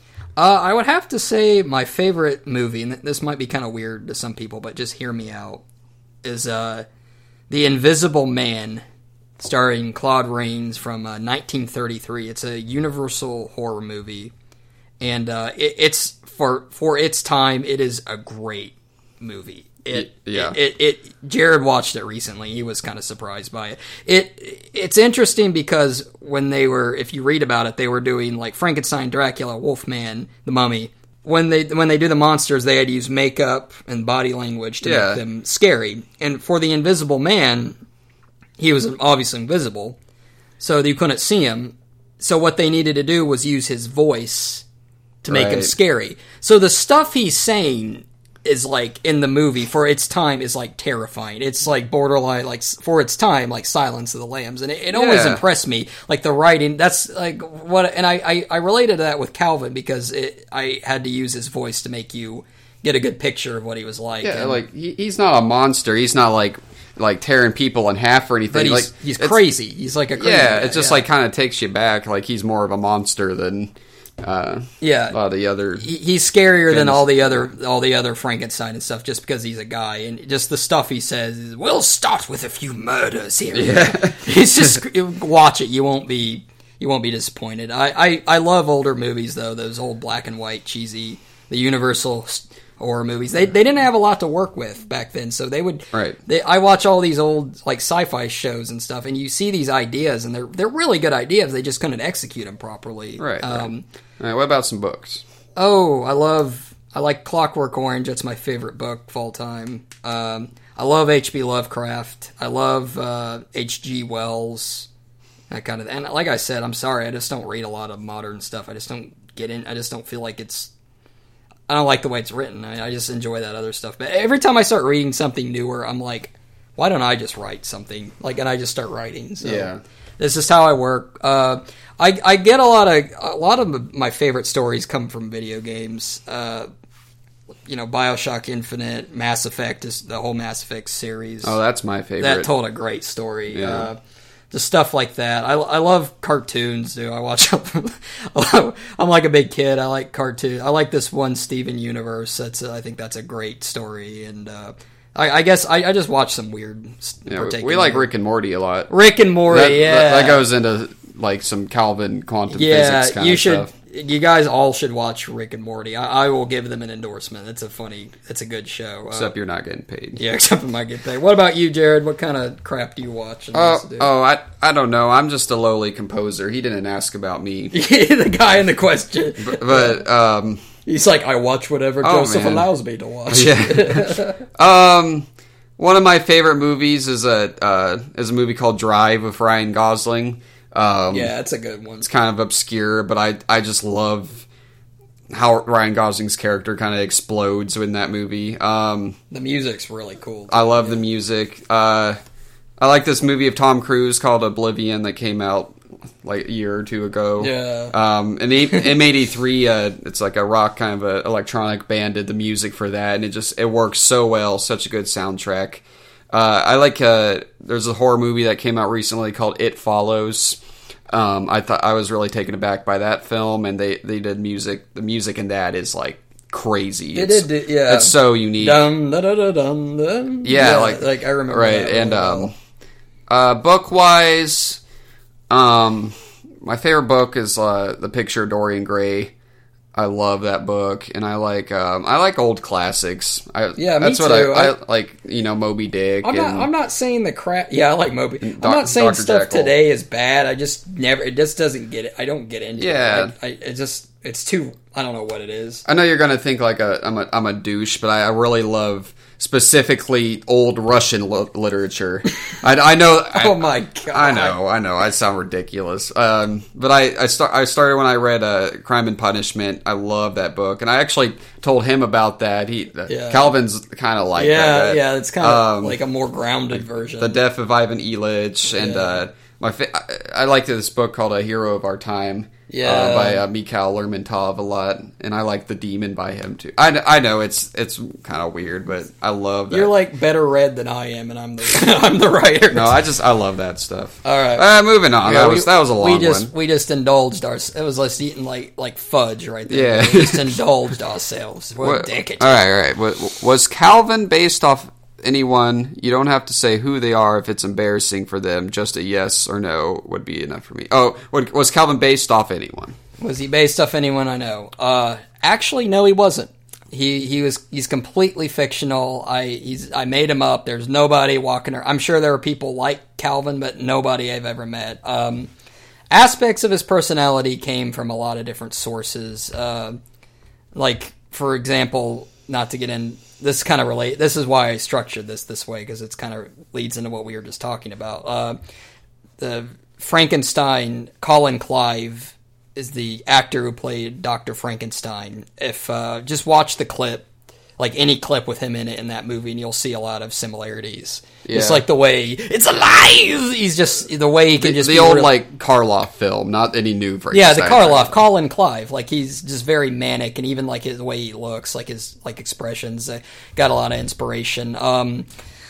Uh, I would have to say my favorite movie, and this might be kind of weird to some people, but just hear me out, is uh, The Invisible Man, starring Claude Rains from uh, nineteen thirty-three. It's a Universal horror movie, and uh, it, it's for for its time, it is a great movie. It, yeah. It, it, it Jared watched it recently. He was kind of surprised by it. It it's interesting because when they were, if you read about it, they were doing like Frankenstein, Dracula, Wolfman, the Mummy. When they when they do the monsters, they had to use makeup and body language to Yeah. make them scary. And for the Invisible Man, he was obviously invisible, so you couldn't see him. So what they needed to do was use his voice to make him Right. scary. So the stuff he's saying is like in the movie for its time is like terrifying. It's like borderline, like for its time, like Silence of the Lambs, and it, it always Yeah. impressed me. Like the writing, that's like what, and I I, I related to that with Calvin because it, I had to use his voice to make you get a good picture of what he was like. Yeah, and, like he, he's not a monster. He's not like like tearing people in half or anything. but he's like he's it's- crazy. He's like a crazy Yeah, guy, it just yeah. like kind of takes you back. Like he's more of a monster than uh, yeah. a lot of the other. He- he's scarier than Fans. all the other all the other Frankenstein and stuff just because he's a guy, and just the stuff he says is, we'll start with a few murders here. Yeah. It's just watch it, you won't be you won't be disappointed. I, I, I love older movies though, those old black and white cheesy, the Universal horror movies. They they didn't have a lot to work with back then, so they would Right. They, I watch all these old like sci-fi shows and stuff, and you see these ideas, and they're they're really good ideas. They just couldn't execute them properly. Right, Um, right. All right, what about some books? Oh, I love, I like Clockwork Orange. That's my favorite book of all time. Um, I love H P Lovecraft. I love uh, H G Wells. That kind of, and like I said, I'm sorry, I just don't read a lot of modern stuff. I just don't get in. I just don't feel like it's. I don't like the way it's written. I, I just enjoy that other stuff. But every time I start reading something newer, I'm like, why don't I just write something? Like, and I just start writing. So Yeah. this is how I work. Uh, I I get a lot of a lot of my favorite stories come from video games. Uh, you know, BioShock Infinite, Mass Effect is the whole Mass Effect series. Oh, that's my favorite. That told a great story. Yeah. Uh, just stuff like that. I, I love cartoons, too. I watch. I'm like a big kid. I like cartoons. I like this one Steven Universe. That's a, I think that's a great story. And uh, I, I guess I, I just watch some weird. Yeah, we, we particular- like Rick and Morty a lot. Rick and Morty. That, yeah, that, that goes into like some Calvin quantum yeah, physics kind you of should. stuff. You guys all should watch Rick and Morty. I, I will give them an endorsement. It's a funny. It's a good show. Uh, Except you're not getting paid. yeah, except it might get paid. What about you, Jared? What kind of crap do you watch? And Oh, listen to? oh, I, I don't know. I'm just a lowly composer. He didn't ask about me. The guy in the question. But, um, He's like, I watch whatever Oh, Joseph man. allows me to watch. yeah. um, one of my favorite movies is a, uh, is a movie called Drive with Ryan Gosling. Um, Yeah, that's a good one. It's kind of obscure, but I, I just love how Ryan Gosling's character kind of explodes in that movie. Um, the music's really cool. I love yeah. the music. Uh, I like this movie of Tom Cruise called Oblivion that came out like a year or two ago. Yeah. Um, and M eighty-three, uh, it's like a rock kind of a electronic band did the music for that, and it just it works so well. Such a good soundtrack. Uh, I like. Uh, there's a horror movie that came out recently called It Follows. Um, I thought I was really taken aback by that film, and they, they did music. The music in that is like crazy. They it's, did, yeah. It's so unique. Dun, dun, dun, dun, dun. Yeah, yeah, like like I remember. Right, that and well. um, uh, book wise, um, my favorite book is uh, The Picture of Dorian Gray. I love that book, and I like um, I like old classics. I, yeah, me that's what too. I, I I like. You know, Moby Dick. I'm not. and, I'm not saying the crap. Yeah, I like Moby. I'm Doc- not saying Doctor stuff Jekyll. today is bad. I just never. It just doesn't get it. I don't get into Yeah. it. I, I it just. It's too. I don't know what it is. I know you're gonna think like a I'm a I'm a douche, but I, I really love specifically old Russian li- literature. I, I know. Oh I, my god! I know. I know. I sound ridiculous. Um, but I I, start, I started when I read uh, Crime and Punishment. I love that book, and I actually told him about that. He uh, Yeah. Calvin's kind of like Yeah, that. yeah. It's kind of Um, like a more grounded version. The Death of Ivan Illich, and Yeah. uh, my fa- I, I liked this book called A Hero of Our Time. Yeah. uh, by uh, Mikhail Lermontov a lot, and I like The Demon by him too. I, kn- I know it's it's kind of weird, but I love that. You're like better read than I am, and I'm the I'm the writer. No, I just I love that stuff. All right. Uh, moving on. Yeah, that we- was that was a long we just, one. We just indulged our. It was us eating like like fudge right there. Yeah. We just indulged ourselves. What, What- a dick. all right, all right. What, was Calvin based off anyone? You don't have to say who they are if it's embarrassing for them. Just a yes or no would be enough for me. Oh, what, was Calvin based off anyone? Was he based off anyone I know? Uh, actually, no, he wasn't. He he was he's completely fictional. I he's I made him up. There's nobody walking around. I'm sure there are people like Calvin, but nobody I've ever met. Um, aspects of his personality came from a lot of different sources. Uh, like, for example, not to get in. This kind of relate. This is why I structured this this way, because it's kind of leads into what we were just talking about. Uh, the Frankenstein, Colin Clive is the actor who played Doctor Frankenstein. If uh, just watch the clip, like any clip with him in it in that movie, and you'll see a lot of similarities. Yeah. It's like the way it's alive. He's just the way he can The, just the be old real- like Karloff film, not any new. yeah, the Frankenstein. Karloff, Colin Clive. Like he's just very manic, and even like his the way he looks, like his like expressions, uh, got a lot of inspiration. Um,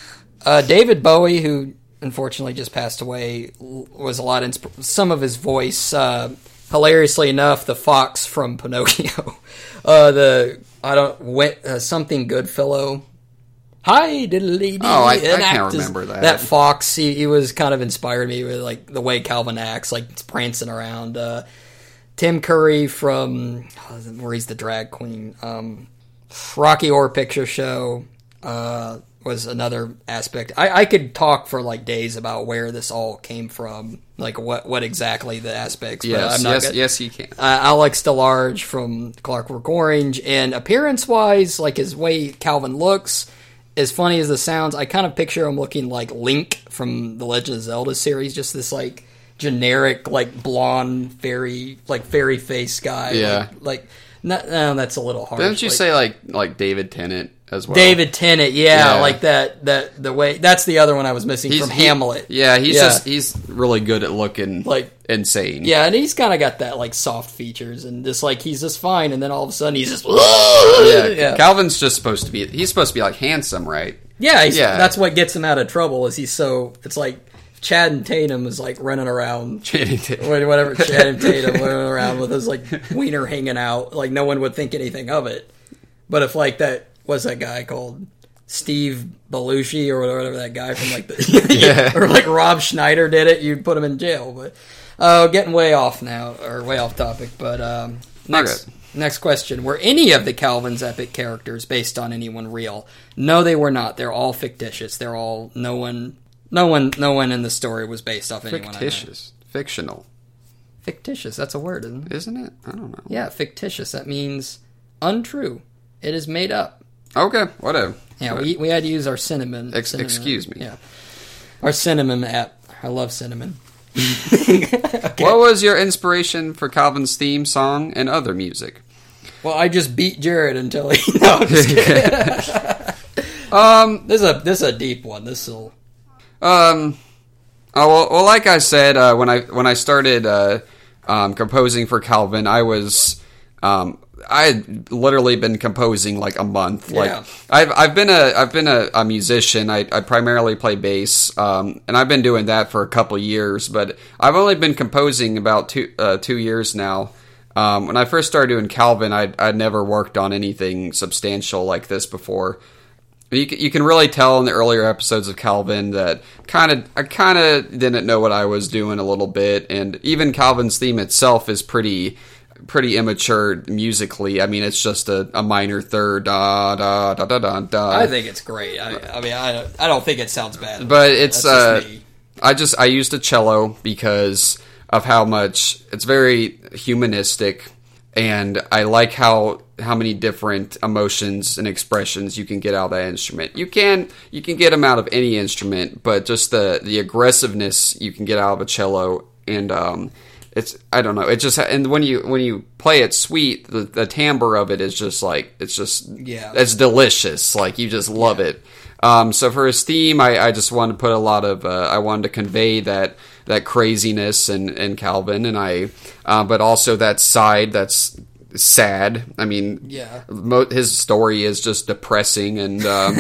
uh, David Bowie, who unfortunately just passed away, was a lot of insp- some of his voice. Uh, hilariously enough, the fox from Pinocchio, uh, the I don't went uh, something Goodfellow. Hi, diddly Oh, I, I can't remember that. That fox, he, he was kind of inspired me with like the way Calvin acts, like prancing around. Uh, Tim Curry from where he's the drag queen, um, Rocky Horror Picture Show uh, was another aspect. I, I could talk for like days about where this all came from, like what, what exactly the aspects. But Yes, I'm not yes, gonna, yes, you can. uh, Alex DeLarge from Clockwork Orange, and appearance-wise, like his way Calvin looks, as funny as this sounds, I kind of picture him looking like Link from the Legend of Zelda series, just this like generic, like blonde fairy, like fairy face guy. Yeah. like, like not, no, that's a little harsh. Didn't you like, say like like David Tennant as well? David Tennant? Yeah, Yeah. like that. That the way that's the other one I was missing He's- from he- Hamlet. Yeah, he's Yeah. just he's really good at looking Like- insane. Yeah, and he's kind of got that like soft features, and just like he's just fine, and then all of a sudden he's just yeah. yeah. Calvin's just supposed to be. He's supposed to be like handsome, right? Yeah, he's, Yeah. that's what gets him out of trouble. Is he's so? It's like Chad Tatum is like running around, Channing Tatum. whatever. Chad Tatum running around with his like wiener hanging out. Like no one would think anything of it. But if like that was that guy called Steve Belushi or whatever that guy from like the Yeah. or like Rob Schneider did it, you'd put him in jail. But uh, getting way off now or way off topic. But um, next. Okay. Next question. Were any of the Calvin's epic characters based on anyone real? No, they were not. They're all fictitious. They're all no one no one no one in the story was based off anyone. I know. Fictitious, fictional, Fictitious, that's a word, isn't it? isn't it? I don't know. Yeah, fictitious. That means untrue. It is made up. Okay, whatever. Yeah, we we had to use our cinnamon. Ex- cinnamon excuse me. Yeah. Our cinnamon app. I love cinnamon. What was your inspiration for Calvin's theme song and other music? Well, I just beat Jared until he. No, I'm just kidding. um, this is a this is a deep one. This will. Um. Oh well, well, like I said, uh, when I when I started uh, um, composing for Calvin, I was um, I had literally been composing like a month. Like Yeah. I've I've been a I've been a, a musician. I, I primarily play bass, um, and I've been doing that for a couple years. But I've only been composing about two uh, two years now. Um, when I first started doing Calvin, I'd, I'd never worked on anything substantial like this before. You can, you can really tell in the earlier episodes of Calvin that kind of I kind of didn't know what I was doing a little bit, and even Calvin's theme itself is pretty pretty immature musically. I mean, it's just a, a minor third, da da da da da da. I think it's great. I, I mean, I don't, I don't think it sounds bad. But it's That's just uh, me. I just I used a cello because of how much it's very humanistic, and I like how how many different emotions and expressions you can get out of that instrument. You can you can get them out of any instrument, but just the the aggressiveness you can get out of a cello, and um, it's I don't know. It just and when you when you play it sweet, the, the timbre of it is just like it's just Yeah. it's delicious. Like you just love it. Um, so for his theme, I, I just wanted to put a lot of uh, I wanted to convey that that craziness in, in Calvin, and I uh, but also that side that's sad. I mean, Yeah. mo- his story is just depressing, and um,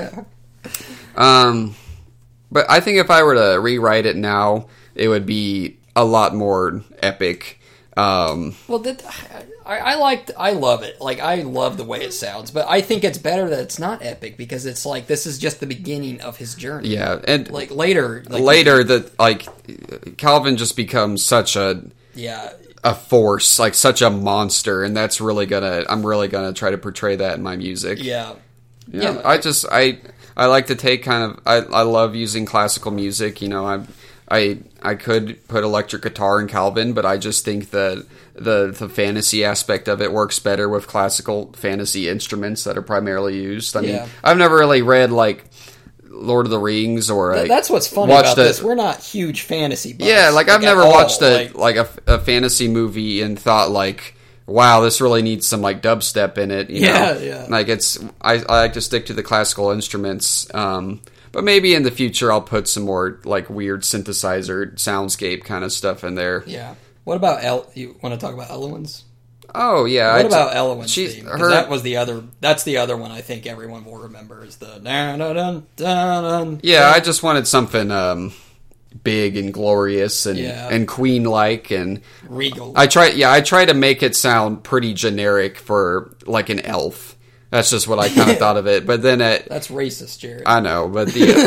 um, but I think if I were to rewrite it now, it would be a lot more epic. Um, Well, that, I, I liked, I love it. Like, I love the way it sounds, but I think it's better that it's not epic because it's like this is just the beginning of his journey. yeah, and Like later, like, later that like Calvin just becomes such a yeah, a force, like such a monster, and that's really gonna I'm really gonna try to portray that in my music. yeah, Yeah, yeah. I just I I like to take kind of I, I love using classical music. You know, I I I could put electric guitar in Calvin, but I just think that the the fantasy aspect of it works better with classical fantasy instruments that are primarily used. I mean, Yeah. I've never really read like Lord of the Rings or Th- like, That's what's funny watched about a- this. We're not huge fantasy buffs. Yeah, like, I've at never all. watched a Like, like, a, a fantasy movie and thought like, wow, this really needs some like dubstep in it. You Yeah, know? yeah. Like it's I, I like to stick to the classical instruments. Um, but maybe in the future I'll put some more like weird synthesizer soundscape kind of stuff in there. yeah. What about El? You want to talk about Elowin's? Oh yeah. What I- about Elowin's she's- theme? 'Cause her- that was the other. That's the other one I think everyone will remember is the dun dun dun dun. dun Yeah, I just wanted something um, big and glorious and Yeah. and queen like, and regal. I try. Yeah, I try to make it sound pretty generic for like an elf. That's just what I kind of thought of it. But then it, That's racist, Jared. I know, but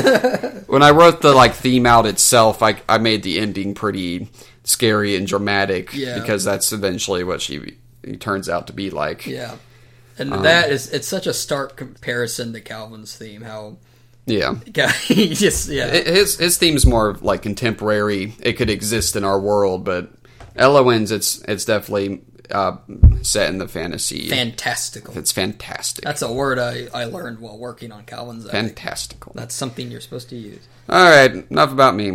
the when I wrote the like theme out itself, I I made the ending pretty scary and dramatic Yeah. because that's eventually what she he turns out to be like. Yeah, and Um, that is it's such a stark comparison to Calvin's theme. How Yeah. he just yeah It- His his theme's more of, like contemporary. It could exist in our world, but Elowin's it's it's definitely uh, set in the fantasy. fantastical. It's fantastic. That's a word I, I learned while working on Calvin's epic. Fantastical. That's something you're supposed to use. All right, enough about me.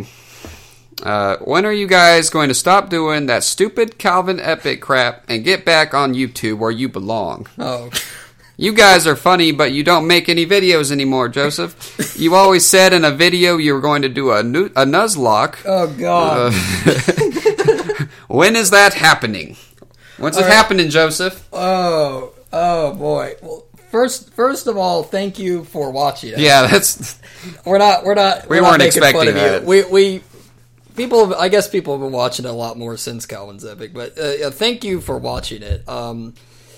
Uh, when are you guys going to stop doing that stupid Calvin epic crap and get back on YouTube where you belong? Oh, You guys are funny, but you don't make any videos anymore, Joseph. You always said in a video you were going to do a, nu- a Nuzlocke. oh God! When is that happening? When's it All right. happening, Joseph? oh, oh boy. Well, first, first of all, thank you for watching it. Yeah, that's we're not, we're not, We we're not weren't making fun expecting of that. you. We, we, people, I guess people have been watching it a lot more since Calvin's epic. But uh, uh, thank you for watching it. Um,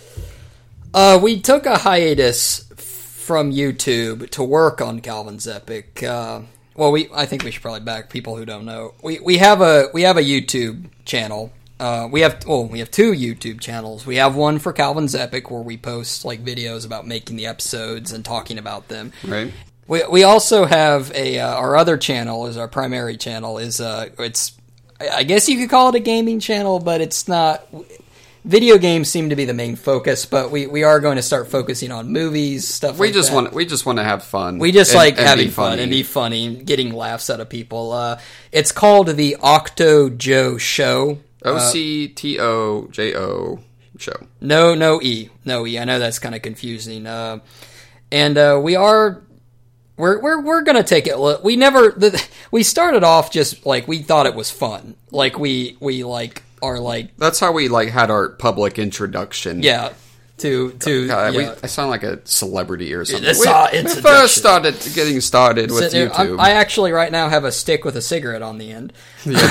uh, we took a hiatus from YouTube to work on Calvin's epic. Uh, well, we, I think we should probably back people who don't know. We, we have a, we have a YouTube channel. Uh, we have well, we have two YouTube channels. We have one for Calvin's Epic where we post like videos about making the episodes and talking about them. right. We we also have a uh, our other channel is our primary channel is uh it's I I guess you could call it a gaming channel, but it's not. Video games seem to be the main focus, but we, we are going to start focusing on movies stuff. We like just that. want we just want to have fun. We just and- like and having be fun funny. and be funny, getting laughs out of people. Uh, it's called the Octo Joe Show. O C T O J O show. No, no E, no E. I know that's kind of confusing. Uh, and uh, we are. We're we're we're gonna take it. We never. The, we started off just like we thought it was fun. Like we we like are like. That's how we like had our public introduction. Yeah. To to God, yeah. we, I sound like a celebrity or something. It's we, our we first started getting started with there, YouTube. I'm, I actually right now have a stick with a cigarette on the end.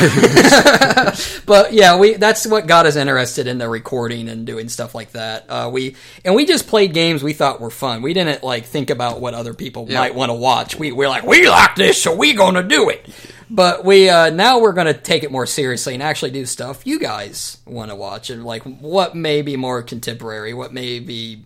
Yeah. But yeah, we that's what got us interested in the recording and doing stuff like that. Uh, we and we just played games we thought were fun. We didn't like think about what other people yeah. might want to watch. We we're like we like this, so we gonna do it. But we uh, now we're going to take it more seriously and actually do stuff you guys want to watch, and like what may be more contemporary, what may be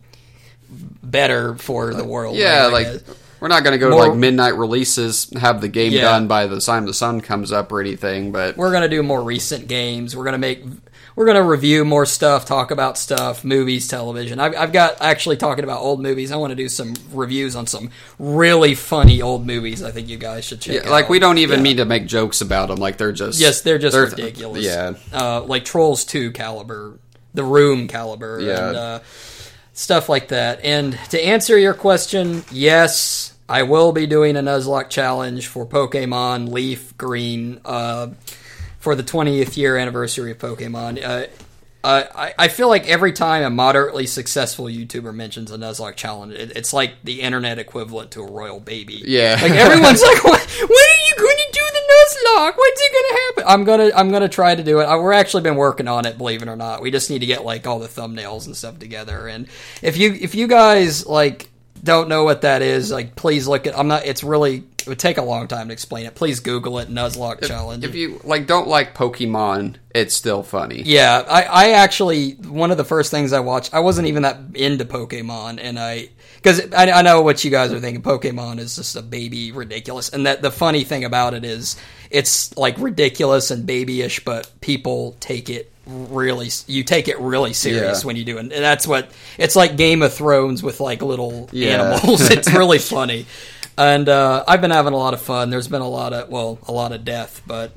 better for the world. Yeah, right, like we're not going to go more, to like midnight releases, have the game yeah. done by the time the sun comes up or anything. But we're going to do more recent games. We're going to make. We're going to review more stuff, talk about stuff, movies, television. I've, I've got actually talking about old movies. I want to do some reviews on some really funny old movies. I think you guys should check yeah, out. Like, we don't even yeah. mean to make jokes about them. Like, they're just... Yes, they're just they're, ridiculous. Yeah. Uh, like Trolls two caliber, The Room caliber, yeah. and uh, stuff like that. And to answer your question, yes, I will be doing a Nuzlocke challenge for Pokemon Leaf Green, uh... for the twentieth year anniversary of Pokemon. Uh, uh, I, I feel like every time a moderately successful YouTuber mentions a Nuzlocke challenge, it, it's like the internet equivalent to a royal baby. Yeah. Like everyone's like, what, when are you going to do the Nuzlocke? When's it going to happen? I'm going to I'm gonna try to do it. I, we're actually been working on it, believe it or not. We just need to get like all the thumbnails and stuff together. And if you if you guys like don't know what that is, like please look at I'm not it's really it would take a long time to explain it. Please Google it, Nuzlocke if, challenge. If you like don't like Pokemon, it's still funny. Yeah, I, I actually one of the first things I watched. I wasn't even that into Pokemon, and I because I, I know what you guys are thinking. Pokemon is just a baby ridiculous, and that the funny thing about it is it's like ridiculous and babyish, but people take it really. You take it really serious yeah. when you do it, and that's what it's like. Game of Thrones with like little yeah. animals. It's really funny. And uh, I've been having a lot of fun. There's been a lot of, well, a lot of death, but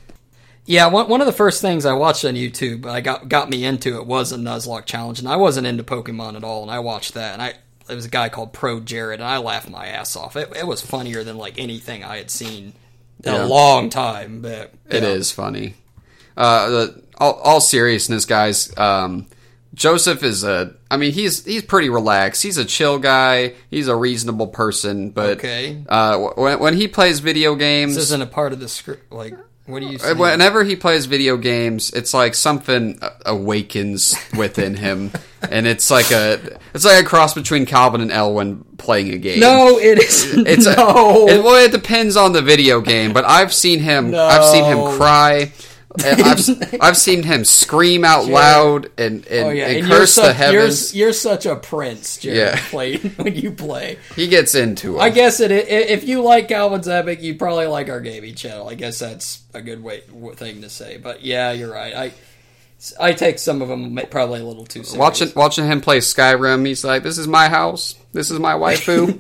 yeah, one, one of the first things I watched on YouTube, I got got me into it, was a Nuzlocke challenge, and I wasn't into Pokemon at all, and I watched that, and I it was a guy called Pro Jared, and I laughed my ass off. It, it was funnier than like anything I had seen in yeah. a long time. But it know. is funny. Uh, the, all, all seriousness, guys. Um, Joseph is a, I mean, he's he's pretty relaxed. He's a chill guy. He's a reasonable person. But okay. uh, when, when he plays video games... This isn't a part of the script. Like, what do you say? Whenever he plays video games, it's like something awakens within him. And it's like a it's like a cross between Calvin and Elwin playing a game. No, it isn't. It's no. A, it, well, it depends on the video game. But I've seen him. No. I've seen him cry. I've I've seen him scream out Jared. loud and, and, Oh, yeah. and and curse such, the heavens. You're, you're such a prince, Jared, Yeah. play, when you play. He gets into it. I guess it, if you like Calvin's Epic, you probably like our gaming channel. I guess that's a good way thing to say. But yeah, you're right. I I take some of them probably a little too serious. Watching watching him play Skyrim, he's like, "This is my house. This is my waifu.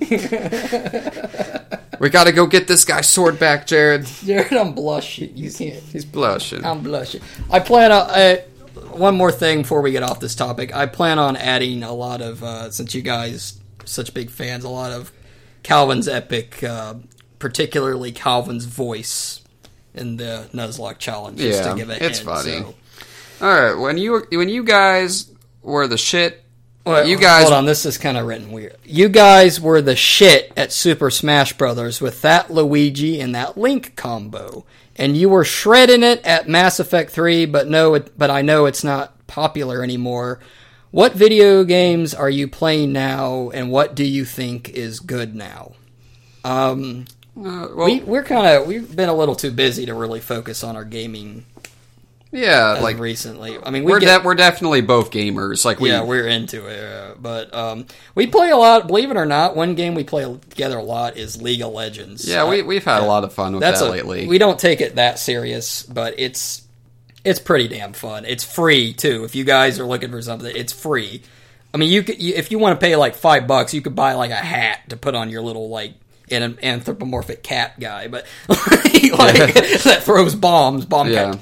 We got to go get this guy's sword back, Jared." Jared, I'm blushing. You can't. He's blushing. I'm blushing. I plan on... Uh, one more thing before we get off this topic. I plan on adding a lot of, uh, since you guys are such big fans, a lot of Calvin's Epic, uh, particularly Calvin's voice in the Nuzlocke challenge. Just Yeah, to give it it's in, funny. So. All right, when you when you guys were the shit, Well, you guys hold on, this is kind of written weird. You guys were the shit at Super Smash Brothers with that Luigi and that Link combo, and you were shredding it at Mass Effect three. But no, it, but I know it's not popular anymore. What video games are you playing now, and what do you think is good now? Um, uh, well, we we're kind of we've been a little too busy to really focus on our gaming. Yeah, as like of recently. I mean, we we're get, de- we're definitely both gamers. Like we, yeah, we're into it. Uh, but um, we play a lot. Believe it or not, one game we play together a lot is League of Legends. yeah, we Uh, we've had yeah. a lot of fun with That's that a, lately. We don't take it that serious, but it's it's pretty damn fun. It's free too. If you guys are looking for something, it's free. I mean, you could you, if you want to pay like five bucks, you could buy like a hat to put on your little like an anthropomorphic cat guy, but like, that throws bombs, bomb Yeah. cat.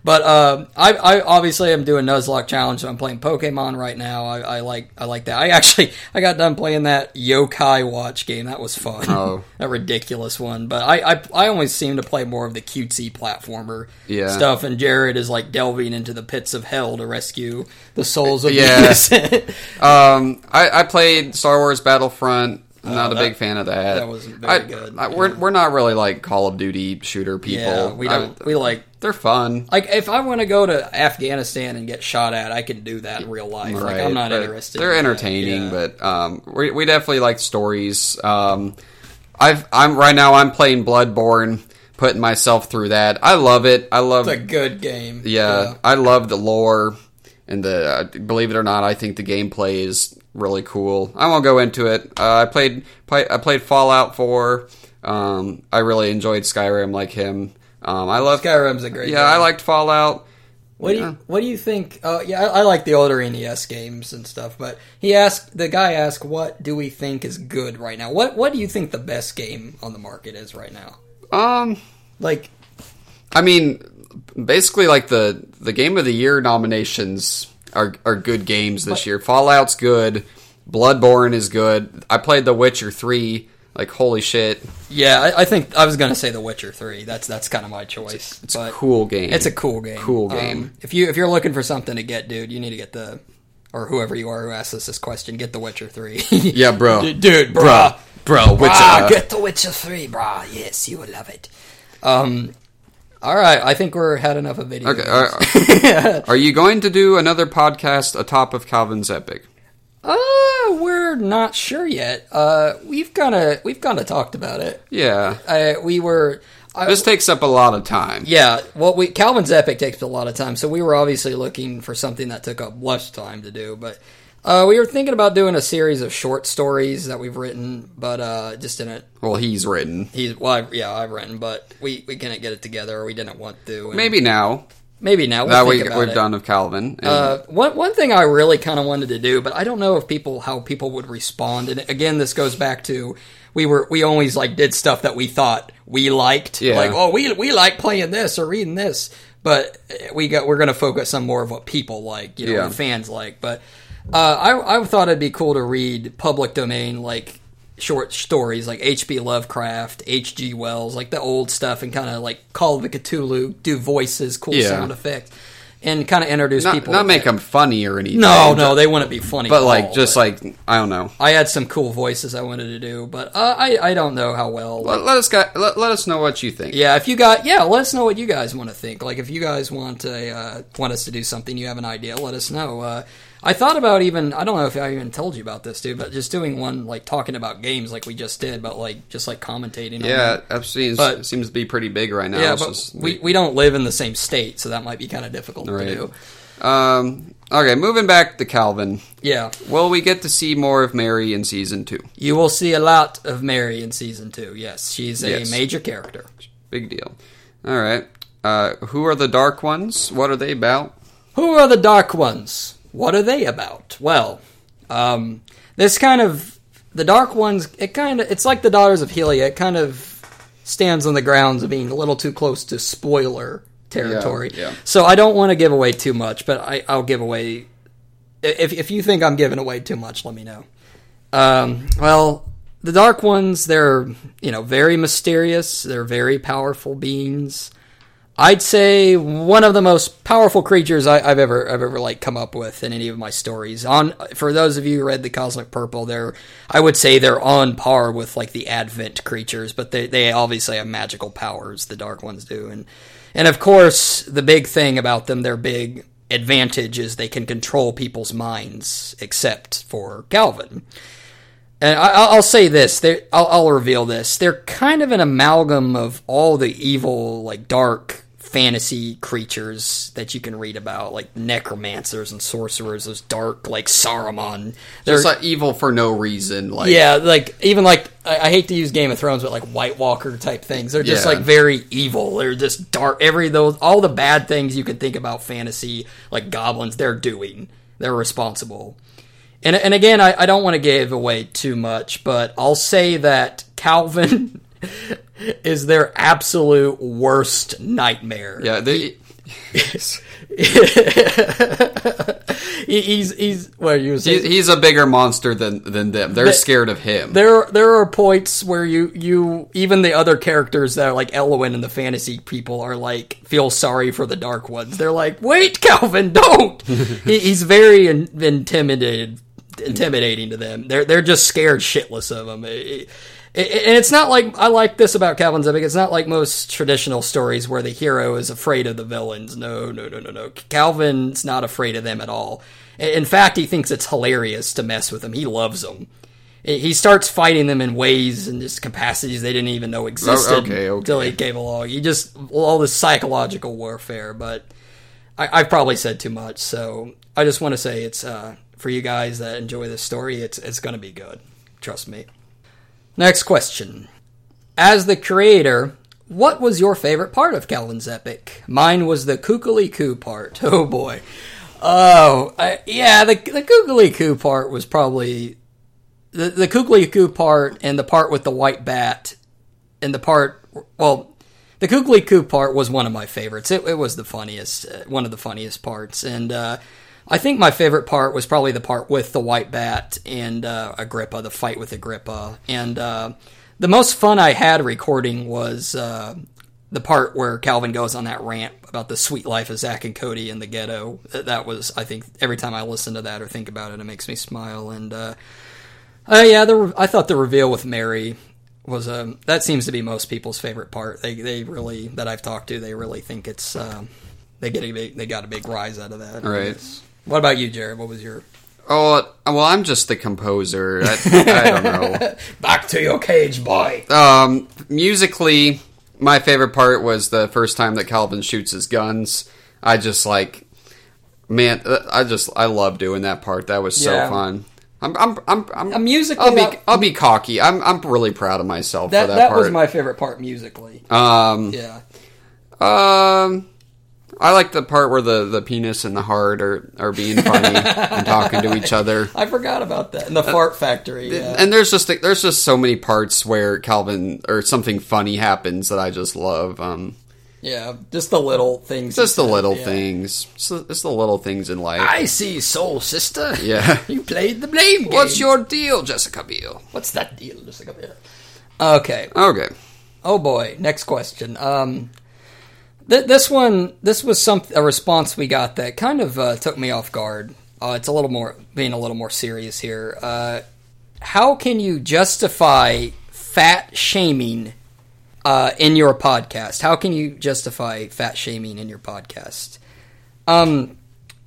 But uh, I, I obviously am doing Nuzlocke challenge, so I'm playing Pokemon right now. I, I like I like that. I actually I got done playing that Yokai Watch game. That was fun. Oh, a ridiculous one. But I, I I always seem to play more of the cutesy platformer yeah. stuff. And Jared is like delving into the pits of hell to rescue the souls of yeah. the innocent. um, I, I played Star Wars Battlefront. I'm not Oh, a that- big fan of that. that wasn't very I, good. I, we're Yeah. we're not really like Call of Duty shooter people. Yeah, we don't. I- we like. they're fun. Like, if I want to go to Afghanistan and get shot at, I can do that in real life. Like, I'm not but interested. They're in that. entertaining, Yeah. but um, we we definitely like stories. Um, I've I'm right now I'm playing Bloodborne, putting myself through that. I love it. I love It's a good game. yeah, Yeah. I love the lore and the uh, believe it or not, I think the gameplay is really cool. I won't go into it. Uh, I played play, I played Fallout four. Um, I really enjoyed Skyrim like him. Um, I love Skyrim's a great yeah, game. I liked Fallout. What do Yeah. you What do you think? Uh, yeah, I, I like the older N E S games and stuff. But he asked the guy asked, "What do we think is good right now? What What do you think the best game on the market is right now? Um, Like, I mean, basically, like the the game of the year nominations are are good games this But- year. Fallout's good. Bloodborne is good. I played The Witcher three. Like holy shit, yeah, I, I think I was gonna say The Witcher three. That's that's kind of my choice. it's a but cool game. It's a cool game. Cool Um, game. if you if you're looking for something to get, dude, you need to get the or whoever you are who asked us this question, get The Witcher three. Yeah, bro. dude, dude bro, bruh. bro. Witcher. Ah, get The Witcher three, brah. Yes, you will love it. Um, all right, I think we're had enough of video. Okay, games. are, are you going to do another podcast atop of Calvin's Epic? Uh, we're not sure yet. Uh, we've kind of we've kind of talked about it. Yeah, Uh, we were. I, this takes up a lot of time. yeah, well, we Calvin's Epic takes a lot of time, so we were obviously looking for something that took up less time to do. But uh, we were thinking about doing a series of short stories that we've written, but uh, just didn't. Well, he's written. He's well, I, yeah, I've written, but we, we couldn't get it together, or we didn't want to. And Maybe now maybe now we'll that think we about we've it. done of Calvin. And Uh, one one thing I really kind of wanted to do, but I don't know if people how people would respond. And again, this goes back to we were we always like did stuff that we thought we liked, Yeah. like oh we we like playing this or reading this, but we got we're going to focus on more of what people like, you know, Yeah. what fans like. But uh, I I thought it'd be cool to read public domain like short stories like H P Lovecraft, H G Wells, like the old stuff, and kind of like Call of the Cthulhu, do voices, cool Yeah. sound effects, and kind of introduce not people. not to make that. them funny or anything. No, no, they wouldn't be funny. but at like all, just but like I don't know. I had some cool voices I wanted to do, but uh, I I don't know how well. Let, let us got, let, let us know what you think. yeah, if you got yeah, let us know what you guys want to think. Like if you guys want to uh, want us to do something, you have an idea, let us know. Uh, I thought about even I don't know if I even told you about this, dude, but just doing one like talking about games like we just did, but like just like commentating. on Yeah, them. that seems But- seems to be pretty big right now. yeah, It's but just- we we don't live in the same state, so that might be kind of difficult Right. to do. um okay, moving back to Calvin. Yeah, Will we get to see more of Mary in season two? you will see a lot of Mary in season two. Yes, she's a Yes. major character. Big deal. All right. Uh, who are the Dark Ones? What are they about? Who are the Dark Ones? What are they about? Well, um, this kind of the Dark Ones. It kind of it's like the Daughters of Helia. It kind of stands on the grounds of being a little too close to spoiler territory. Yeah, yeah. So I don't want to give away too much, but I, I'll give away. If if you think I'm giving away too much, let me know. Um, well, the Dark Ones, they're you know very mysterious. They're very powerful beings. I'd say one of the most powerful creatures I, I've ever I've ever like come up with in any of my stories. On for those of you who read the Cosmic Purple, they're I would say they're on par with like the Advent creatures, but they they obviously have magical powers. The Dark Ones do, and and of course the big thing about them, their big advantage is they can control people's minds, except for Calvin. And I, I'll say this: they're- I'll, I'll reveal this. They're kind of an amalgam of all the evil, like dark fantasy creatures that you can read about, like necromancers and sorcerers. Those dark, like Saruman. They're Just like evil for no reason. Like yeah, like even like I, I hate to use Game of Thrones, but like White Walker type things. They're just Yeah. like very evil. They're just dark. Every those all the bad things you can think about fantasy, like goblins, they're doing. They're responsible. And and again, I, I don't want to give away too much, but I'll say that Calvin is their absolute worst nightmare. Yeah, they, he, he's he's what you he, he's a bigger monster than than them. They're the, scared of him. There there are points where you you even the other characters that are like Elwyn and the fantasy people are like feel sorry for the Dark Ones. They're like, wait, Calvin, don't. he, he's very in, intimidated, intimidating to them. They're they're just scared shitless of him. It, And it's not like, I like this about Calvin Zepic, it's not like most traditional stories where the hero is afraid of the villains. No, no, no, no, no. Calvin's not afraid of them at all. In fact, he thinks it's hilarious to mess with them. He loves them. He starts fighting them in ways and just capacities they didn't even know existed oh, okay, okay. until he came along. He just, all this psychological warfare, but I, I've probably said too much, so I just want to say it's, uh, for you guys that enjoy this story, it's it's going to be good. Trust me. Next question. As the creator, what was your favorite part of Calvin's Epic? Mine was the Kookly Koo part. Oh boy. Oh, I, yeah, the the Kookly Koo part was probably... The, the Kookly Koo part and the part with the white bat and the part... Well, the Kookly Koo part was one of my favorites. It, it was the funniest, uh, one of the funniest parts. And uh, I think my favorite part was probably the part with the white bat and uh, Agrippa, the fight with Agrippa. And uh, the most fun I had recording was uh, the part where Calvin goes on that rant about the sweet life of Zach and Cody in the ghetto. That was, I think, every time I listen to that or think about it, it makes me smile. And uh, uh, yeah, the, I thought the reveal with Mary was um that seems to be most people's favorite part. They they really that I've talked to, they really think it's uh, they get a big, they got a big rise out of that. Right. What about you, Jared? What was your... Oh, well, I'm just the composer. I, I don't know. Back to your cage, boy. Um, musically, my favorite part was the first time that Calvin shoots his guns. I just, like... Man, I just... I love doing that part. That was so yeah. fun. I'm... I'm... I'm... I'm uh, musically... I'll be, that, I'll be cocky. I'm I'm really proud of myself that, for that, that part. That was my favorite part musically. Um... Yeah. Um... I like the part where the, the penis and the heart are, are being funny and talking to each other. I forgot about that. And the uh, fart factory. Yeah. And there's just there's just so many parts where Calvin or something funny happens that I just love. Um, yeah, just the little things. Just the little yeah. things. Just, just the little things in life. I see, soul sister. Yeah. You played the blame game. What's your deal, Jessica Biel? What's that deal, Jessica Biel? Okay. Okay. Oh boy. Next question. Um... This one, this was some a response we got that kind of uh, took me off guard. Uh, it's a little more, being a little more serious here. Uh, how can you justify fat shaming uh, in your podcast? How can you justify fat shaming in your podcast? Um,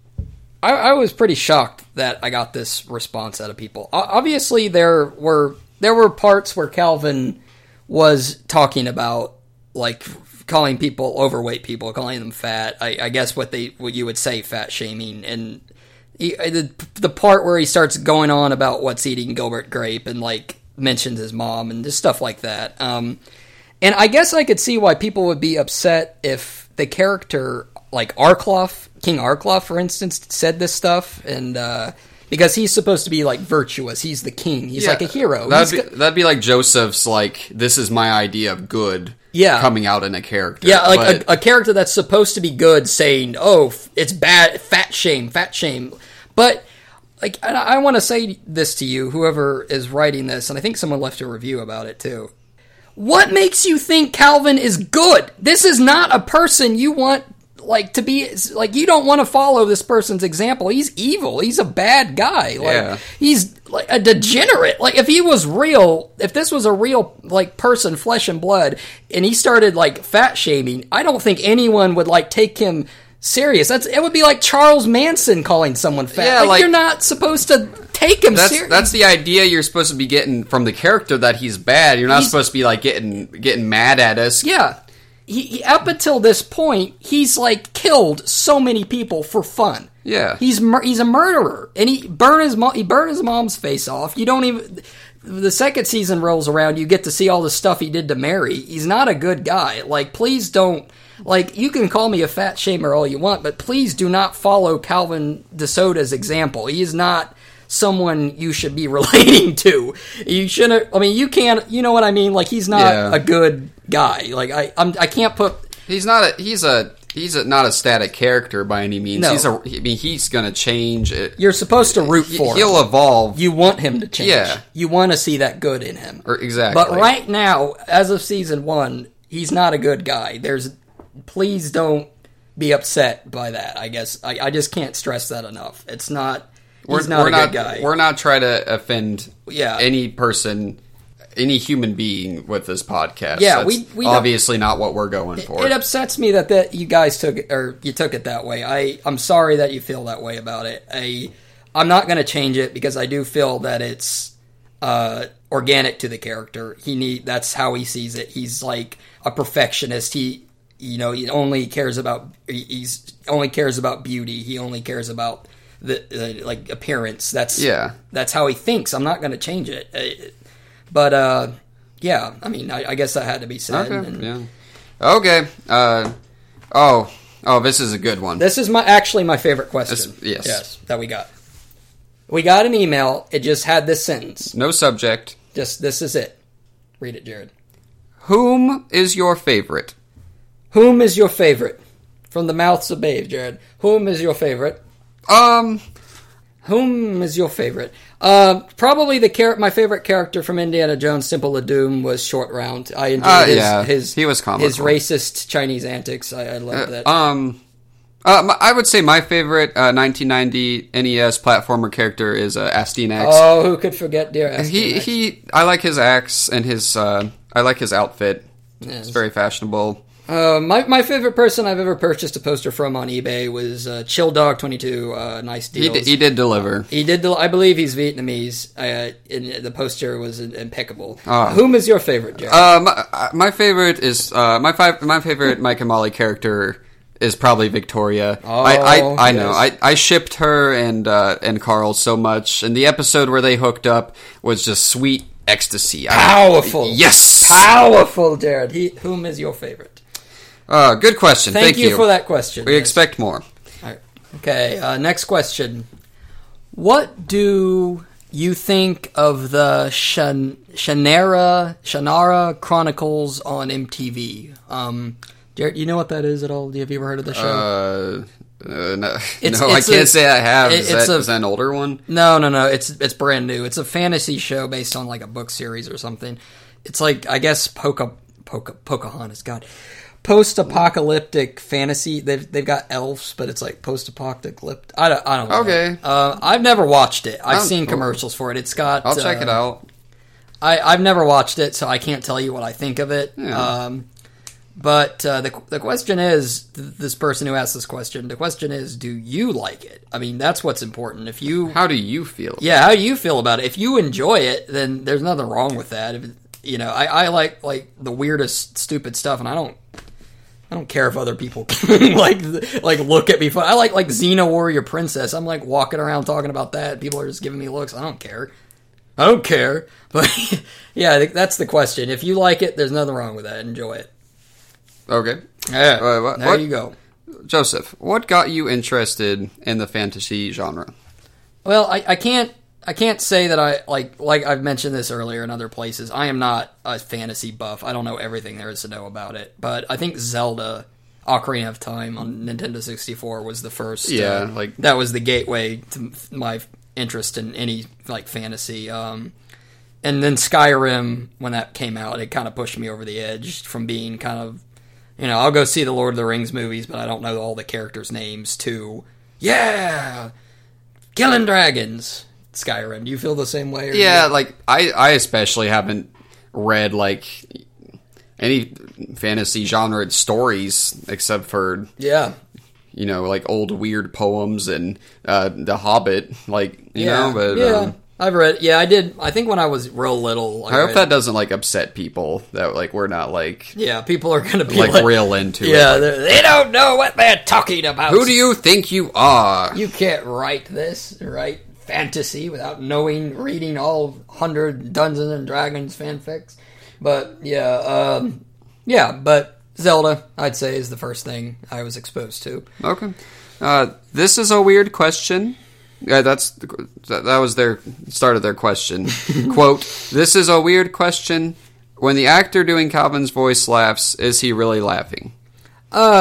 I, I was pretty shocked that I got this response out of people. O- obviously, there were there were parts where Calvin was talking about like. calling people overweight people, calling them fat. I, I guess what they what you would say fat shaming, and he, the the part where he starts going on about what's eating Gilbert Grape and like mentions his mom and just stuff like that. Um, and I guess I could see why people would be upset if the character like Arkloff, King Arkloff, for instance, said this stuff, and uh, because he's supposed to be like virtuous, he's the king, he's yeah, like a hero. That'd be, go- that'd be like Joseph's like this is my idea of good. Yeah. Coming out in a character. Yeah, like but... a, a character that's supposed to be good saying, oh, it's bad, fat shame, fat shame. But, like, I, I want to say this to you, whoever is writing this, and I think someone left a review about it, too. What makes you think Calvin is good? This is not a person you want, like, to be, like, you don't want to follow this person's example. He's evil. He's a bad guy. Like, yeah. He's, like, a degenerate. Like, if he was real, if this was a real, like, person, flesh and blood, and he started, like, fat shaming, I don't think anyone would, like, take him serious. That's, it would be like Charles Manson calling someone fat. Yeah, like, like, you're not supposed to take him that's, serious. That's the idea you're supposed to be getting from the character, that he's bad. You're not he's, supposed to be, like, getting, getting mad at us. Yeah. He, he, up until this point, he's like killed so many people for fun. Yeah, he's mur- he's a murderer, and he burned his mo- he burned his mom's face off. You don't even. The second season rolls around, you get to see all the stuff he did to Mary. He's not a good guy. Like, please don't. Like, you can call me a fat shamer all you want, but please do not follow Calvin DeSoto's example. He is not someone you should be relating to. You shouldn't. I mean, you can't. You know what I mean? Like, he's not yeah. a good guy. Like, I, I'm, I can't put. He's not a. He's a. he's a, not a static character by any means. No. He's a, I mean, he's going to change. It. You're supposed to root for him. He'll evolve. You want him to change. Yeah. You want to see that good in him. Or, exactly. But right now, as of season one, he's not a good guy. There's, please don't be upset by that. I guess I, I just can't stress that enough. It's not. He's We're not we're a not, good guy. We're not trying to offend Yeah. any person, any human being with this podcast. Yeah, That's we- we don't- obviously not what we're going for. It upsets me that, that you guys took it, or you took it that way. I, I'm sorry that you feel that way about it. I, I'm not going to change it because I do feel that it's uh, organic to the character. He need that's how he sees it. He's like a perfectionist. He, you know, he only cares about he's only cares about beauty. He only cares about the uh, like appearance. That's Yeah. That's how he thinks. I'm not going to change it. Uh, But uh, yeah, I mean, I, I guess that had to be said. Okay. and- Yeah. Okay. Uh, oh. Oh, this is a good one. This is my actually my favorite question. This- yes. Yes, that we got. We got an email. It just had this sentence. No subject. Just this is it. Read it, Jared. Whom is your favorite? Whom is your favorite? From the mouths of babes, Jared. Whom is your favorite? Um. Whom is your favorite? Uh, probably the char- my favorite character from Indiana Jones, Temple of Doom, was Short Round. I enjoyed Uh, his, yeah, his he was comical. his racist Chinese antics. I, I loved that. Um. Uh, my- I would say my favorite uh, nineteen ninety N E S platformer character is uh, Astine X. Oh, who could forget dear Astine he X? he. I like his axe and his. Uh, I like his outfit. Yes. It's very fashionable. Uh, my my favorite person I've ever purchased a poster from on eBay was uh, Chill Dog twenty-two. Uh, nice He deals. d- he did deliver. He did. Del- I believe he's Vietnamese. Uh, and the poster was impeccable. Ah. Whom is your favorite, Jared? Uh, my, my favorite is uh, my fi- my favorite Mike and Molly character is probably Victoria. Oh, I I, I know. yes. I, I shipped her and uh, and Carl so much, and the episode where they hooked up was just sweet ecstasy. I- Powerful. yes. Powerful, Jared. He, whom is your favorite? Uh, good question. Thank, Thank, you, for that question. We Yes. expect more. All right. Okay, uh, next question. What do you think of the Shan- Shannara, Shannara Chronicles on M T V? Um, Jared, you know what that is at all? Have you ever heard of the show? Uh, uh, no, It's- no I it's can't a- say I have. it- Is it's that, a- is that an older one? No, no, no. It's it's brand new. It's a fantasy show based on like a book series or something. It's like I guess Poca, Poca Pocahontas. God, post-apocalyptic fantasy. They've they've got elves, but it's like post-apocalyptic. I don't. I don't know. Okay. Uh, I've never watched it. I've Oh, seen cool. commercials for it. It's got. I'll check uh, it out. I I've never watched it, so I can't tell you what I think of it. Yeah. Um, but uh, the the question is, th- this person who asked this question, the question is, do you like it? I mean, that's what's important. If you How do you feel? yeah, how do you feel about it? If you enjoy it, then there's nothing wrong with that. If, you know, I, I like like the weirdest, stupid stuff, and I don't, I don't care if other people like like look at me. Fun. I like like Xena Warrior Princess. I'm like walking around talking about that. People are just giving me looks. I don't care. I don't care. But yeah, I think that's the question. If you like it, there's nothing wrong with that. Enjoy it. Okay. Yeah, Uh, what- there what- you go. Joseph, what got you interested in the fantasy genre? Well, I, I can't I can't say that I like like I've mentioned this earlier in other places. I am not a fantasy buff. I don't know everything there is to know about it. But I think Zelda Ocarina of Time on Nintendo sixty-four was the first. Yeah, uh, like- that was the gateway to my interest in any like fantasy. Um, and then Skyrim, when that came out, it kind of pushed me over the edge from being kind of, you know, I'll go see the Lord of the Rings movies, but I don't know all the characters' names, to, yeah, killing dragons, Skyrim. Do you feel the same way? Or Yeah, you- like I, I especially haven't read like any fantasy genre stories except for Yeah. you know like old weird poems and uh, The Hobbit, like you yeah. know. But yeah. um, I've read, yeah, I did. I think when I was real little, I, I hope read- that doesn't like upset people that like we're not like yeah, people are going to be like, like, real into yeah, it. they're- they don't know what they're talking about. Who do you think you are? You can't write this, write fantasy without knowing, reading all one hundred Dungeons and Dragons fanfics. But, yeah, um, yeah, but Zelda, I'd say, is the first thing I was exposed to. Okay. Uh, this is a weird question. Yeah, that's the, that, that was their start of their question. Quote, "This is a weird question. When the actor doing Calvin's voice laughs, is he really laughing?" Uh,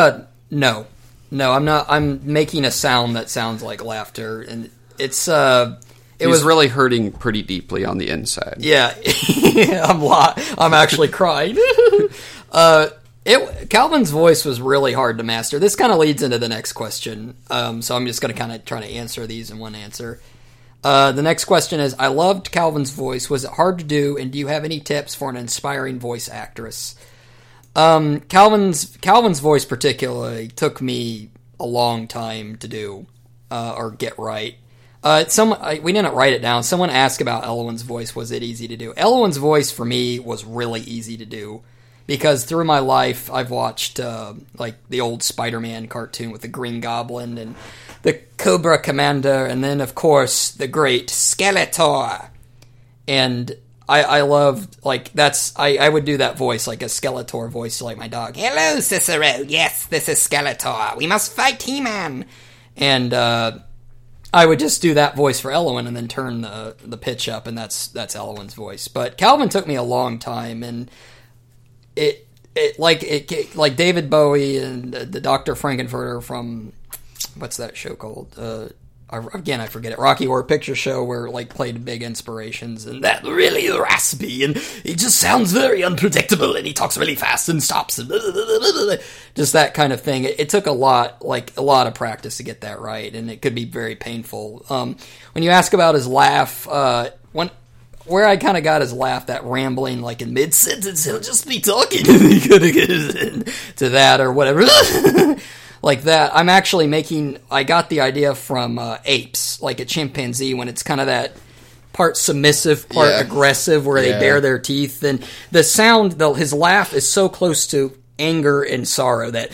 No. No, I'm not. I'm making a sound that sounds like laughter, and it's, uh... It He was, was really hurting pretty deeply on the inside. Yeah, I'm li- I'm actually crying. uh, it Calvin's voice was really hard to master. This kind of leads into the next question, um, so I'm just going to kind of try to answer these in one answer. Uh, the next question is: I loved Calvin's voice. Was it hard to do? And do you have any tips for an inspiring voice actress? Um, Calvin's Calvin's voice particularly took me a long time to do uh, or get right. Uh, some I, we didn't write it down. Someone asked about Elwyn's voice. Was it easy to do? Elwyn's voice for me was really easy to do because through my life I've watched uh, like the old Spider-Man cartoon with the Green Goblin and the Cobra Commander, and then of course the great Skeletor. And I, I loved like that's I, I would do that voice like a Skeletor voice like my dog. Hello, Cicero. Yes, this is Skeletor. We must fight He-Man. And uh, I would just do that voice for Elwyn and then turn the the pitch up, and that's that's Elwyn's voice. But Calvin took me a long time, and it it like it like David Bowie and the Doctor Frankenfurter from what's that show called? Uh, again, I forget it. Rocky Horror Picture Show, where like played big inspirations, and that really raspy, and he just sounds very unpredictable, and he talks really fast and stops, and just that kind of thing. It, it took a lot, like a lot of practice to get that right, and it could be very painful. Um, when you ask about his laugh, uh, when where I kind of got his laugh, that rambling, like in mid sentence, he'll just be talking, to that or whatever. Like that, I'm actually making, I got the idea from uh, apes, like a chimpanzee, when it's kind of that part submissive, part yeah. aggressive, where yeah. they bare their teeth, and the sound, the, his laugh is so close to anger and sorrow that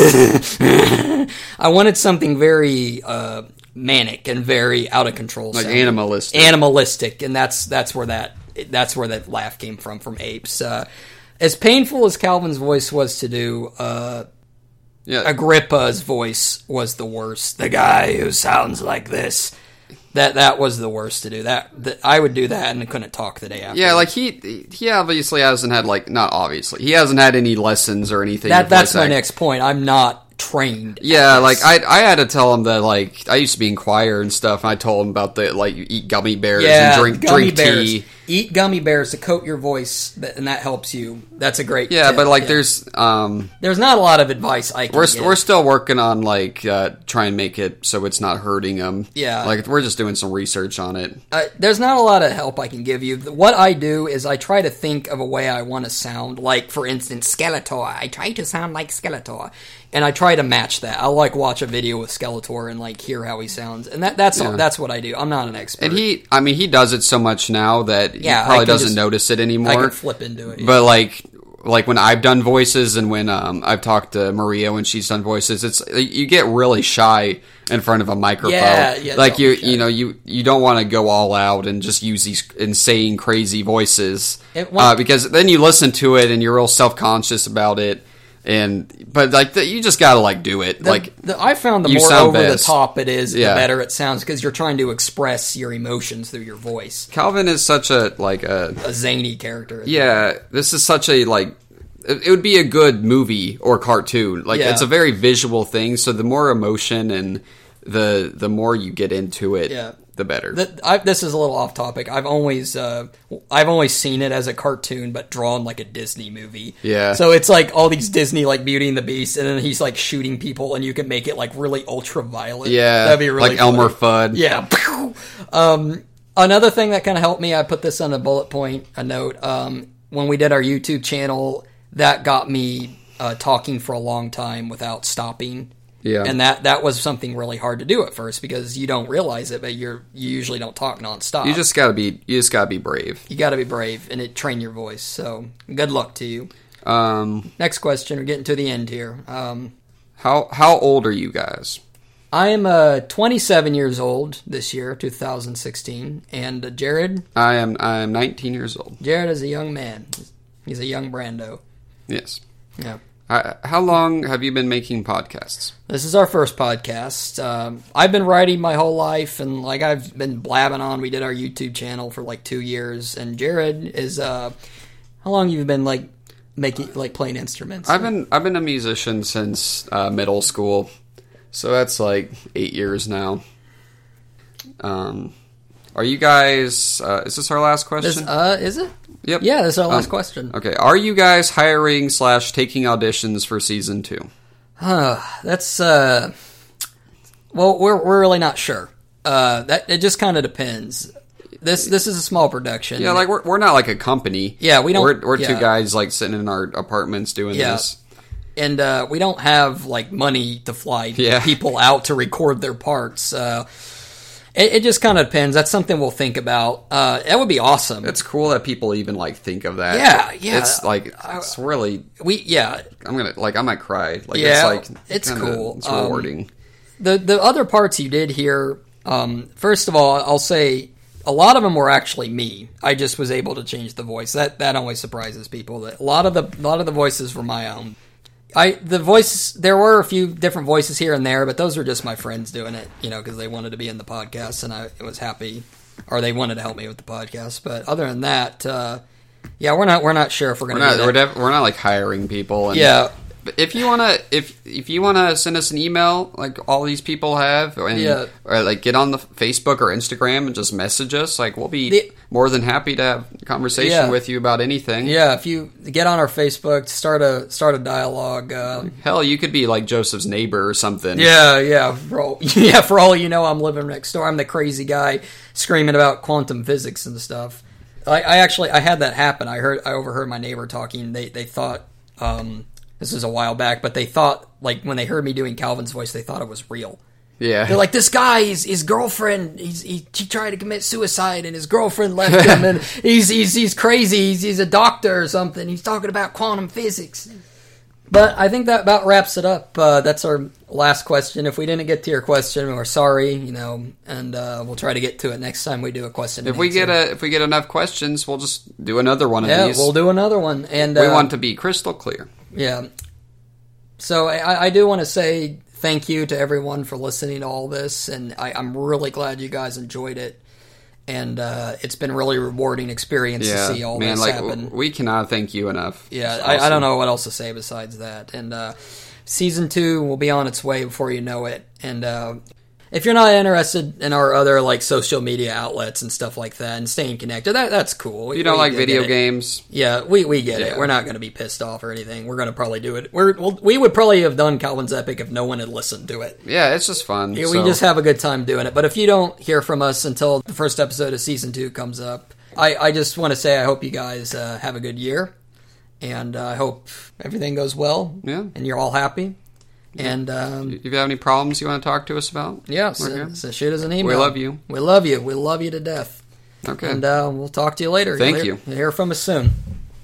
I wanted something very uh, manic and very out of control, like sounding. animalistic, animalistic, and that's that's where that that's where that laugh came from from apes. Uh, as painful as Calvin's voice was to do. Uh, Yeah. Agrippa's voice was the worst. The guy who sounds like this. That that was the worst to do. That, that I would do that and I couldn't talk the day after. Yeah, like he he obviously hasn't had like not obviously he hasn't had any lessons or anything. That that's my act. next point. I'm not trained. Yeah, like I I had to tell him that like I used to be in choir and stuff. And I told him about the like you eat gummy bears yeah, and drink gummy drink bears. tea. Eat gummy bears to coat your voice, and that helps you. That's a great yeah, tip. but like yeah. there's um there's not a lot of advice I can we're give. we're still working on like uh, try and make it so it's not hurting them. Yeah, like we're just doing some research on it. Uh, there's not a lot of help I can give you. What I do is I try to think of a way I want to sound. Like for instance, Skeletor. I try to sound like Skeletor. And I try to match that. I'll like watch a video with Skeletor and like hear how he sounds, and that that's yeah. all, that's what I do. I'm not an expert. And he, I mean, he does it so much now that yeah, he probably doesn't just, notice it anymore. I can flip into it. Yeah. But like, like when I've done voices and when um, I've talked to Maria when she's done voices, it's you get really shy in front of a microphone. Yeah, yeah, like you, you know, you you don't want to go all out and just use these insane, crazy voices it, uh, because then you listen to it and you're real self conscious about it. And but like the, you just gotta like do it. The, like the, I found the more over best. the top it is, yeah. the better it sounds because you're trying to express your emotions through your voice. Calvin is such a like a a zany character. Yeah, this is such a like. It would be a good movie or cartoon. Like yeah. it's a very visual thing. So the more emotion and the the more you get into it, yeah. the better. The, I, this is a little off topic. I've always uh, I've always seen it as a cartoon, but drawn like a Disney movie. Yeah. So it's like all these Disney like Beauty and the Beast, and then he's like shooting people, and you can make it like really ultra violent. Yeah. That'd be really like funny. Elmer Fudd. Yeah. um, another thing that kind of helped me, I put this on a bullet point, a note. Um, when we did our YouTube channel, that got me uh, talking for a long time without stopping. Yeah, and that, that was something really hard to do at first because you don't realize it, but you're you usually don't talk nonstop. You just gotta be you just gotta be brave. You gotta be brave and it train your voice. So good luck to you. Um, next question. We're getting to the end here. Um, how how old are you guys? I am uh, twenty-seven years old this year, two thousand sixteen, and uh, Jared. I am I am nineteen years old. Jared is a young man. He's a young Brando. Yes. Yeah. Uh, how long have you been making podcasts? This is our first podcast. Um, I've been writing my whole life, and like I've been blabbing on. We did our YouTube channel for like two years, and Jared is. Uh, how long you've been like making like playing instruments? I've been I've been a musician since uh, middle school, so that's like eight years now. Um, are you guys? Uh, is this our last question? This, uh, is it? Yep. Yeah, this is our last um, question. Okay. Are you guys hiring slash taking auditions for season two? Huh. That's uh. Well, we're we're really not sure. Uh, that it just kind of depends. This this is a small production. Yeah, like we're we're not like a company. Yeah, we don't. We're, we're yeah. two guys like sitting in our apartments doing Yeah. this. And uh, we don't have like money to fly Yeah. people out to record their parts. Uh, it, it just kind of depends. That's something we'll think about. Uh, that would be awesome. It's cool that people even like think of that. Yeah, yeah. It's like it's really. we yeah. I'm gonna like I might cry. Like Yeah, it's like it's kinda, cool. It's Um, rewarding. The the other parts you did hear. Um, first of all, I'll say a lot of them were actually me. I just was able to change the voice. That that always surprises people. That a lot of the a lot of the voices were my own. I the voice there were a few different voices here and there, but those were just my friends doing it, you know, because they wanted to be in the podcast, and I was happy, or they wanted to help me with the podcast. But other than that, uh, yeah, we're not we're not sure if we're We're gonna. not. do We're, that. def- we're not like hiring people. And Yeah. If you wanna, if if you wanna send us an email, like all these people have, and, Yeah. or like get on the Facebook or Instagram and just message us, like we'll be The- more than happy to have a conversation Yeah. with you about anything. Yeah, if you get on our Facebook, start a start a dialogue. Uh, Hell, you could be like Joseph's neighbor or something. Yeah, yeah, for all, yeah. For all you know, I'm living next door. I'm the crazy guy screaming about quantum physics and stuff. I, I actually I had that happen. I heard I overheard my neighbor talking. They they thought um, this was a while back, but they thought like when they heard me doing Calvin's voice, they thought it was real. yeah. They're like, this guy, his, his girlfriend, he's, he, he tried to commit suicide, and his girlfriend left him, and he's he's he's crazy. He's he's a doctor or something. He's talking about quantum physics. But I think that about wraps it up. Uh, that's our last question. If we didn't get to your question, we're sorry, you know, and uh, we'll try to get to it next time we do a question. If and we answer. get a if we get enough questions, we'll just do another one of yeah, these. we'll do another one. And we uh, want to be crystal clear. Yeah. So I, I do want to say thank you to everyone for listening to all this, and I, I'm really glad you guys enjoyed it. And uh, it's been really rewarding experience Yeah, to see all man, this like happen. w- we cannot thank you enough. Yeah, It's I, I awesome. don't know what else to say besides that. And uh, season two will be on its way before you know it. And uh, if you're not interested in our other like social media outlets and stuff like that, and staying connected, that that's cool. If you don't We- like we video get it. games, Yeah, we, we get Yeah. it. We're not going to be pissed off or anything. We're going to probably do it. We're well, we would probably have done Calvin's Epic if no one had listened to it. yeah, it's just fun. Yeah, so- we just have a good time doing it. But if you don't hear from us until the first episode of season two comes up, I, I just want to say I hope you guys uh, have a good year, and uh, I hope everything goes well. Yeah. and you're all happy. And um, If you have any problems you want to talk to us about, yeah, we're so, here. so shoot us an email. We love you. We love you. We love you to death. Okay. And uh, we'll talk to you later. Thank You'll you. hear- You'll hear from us soon.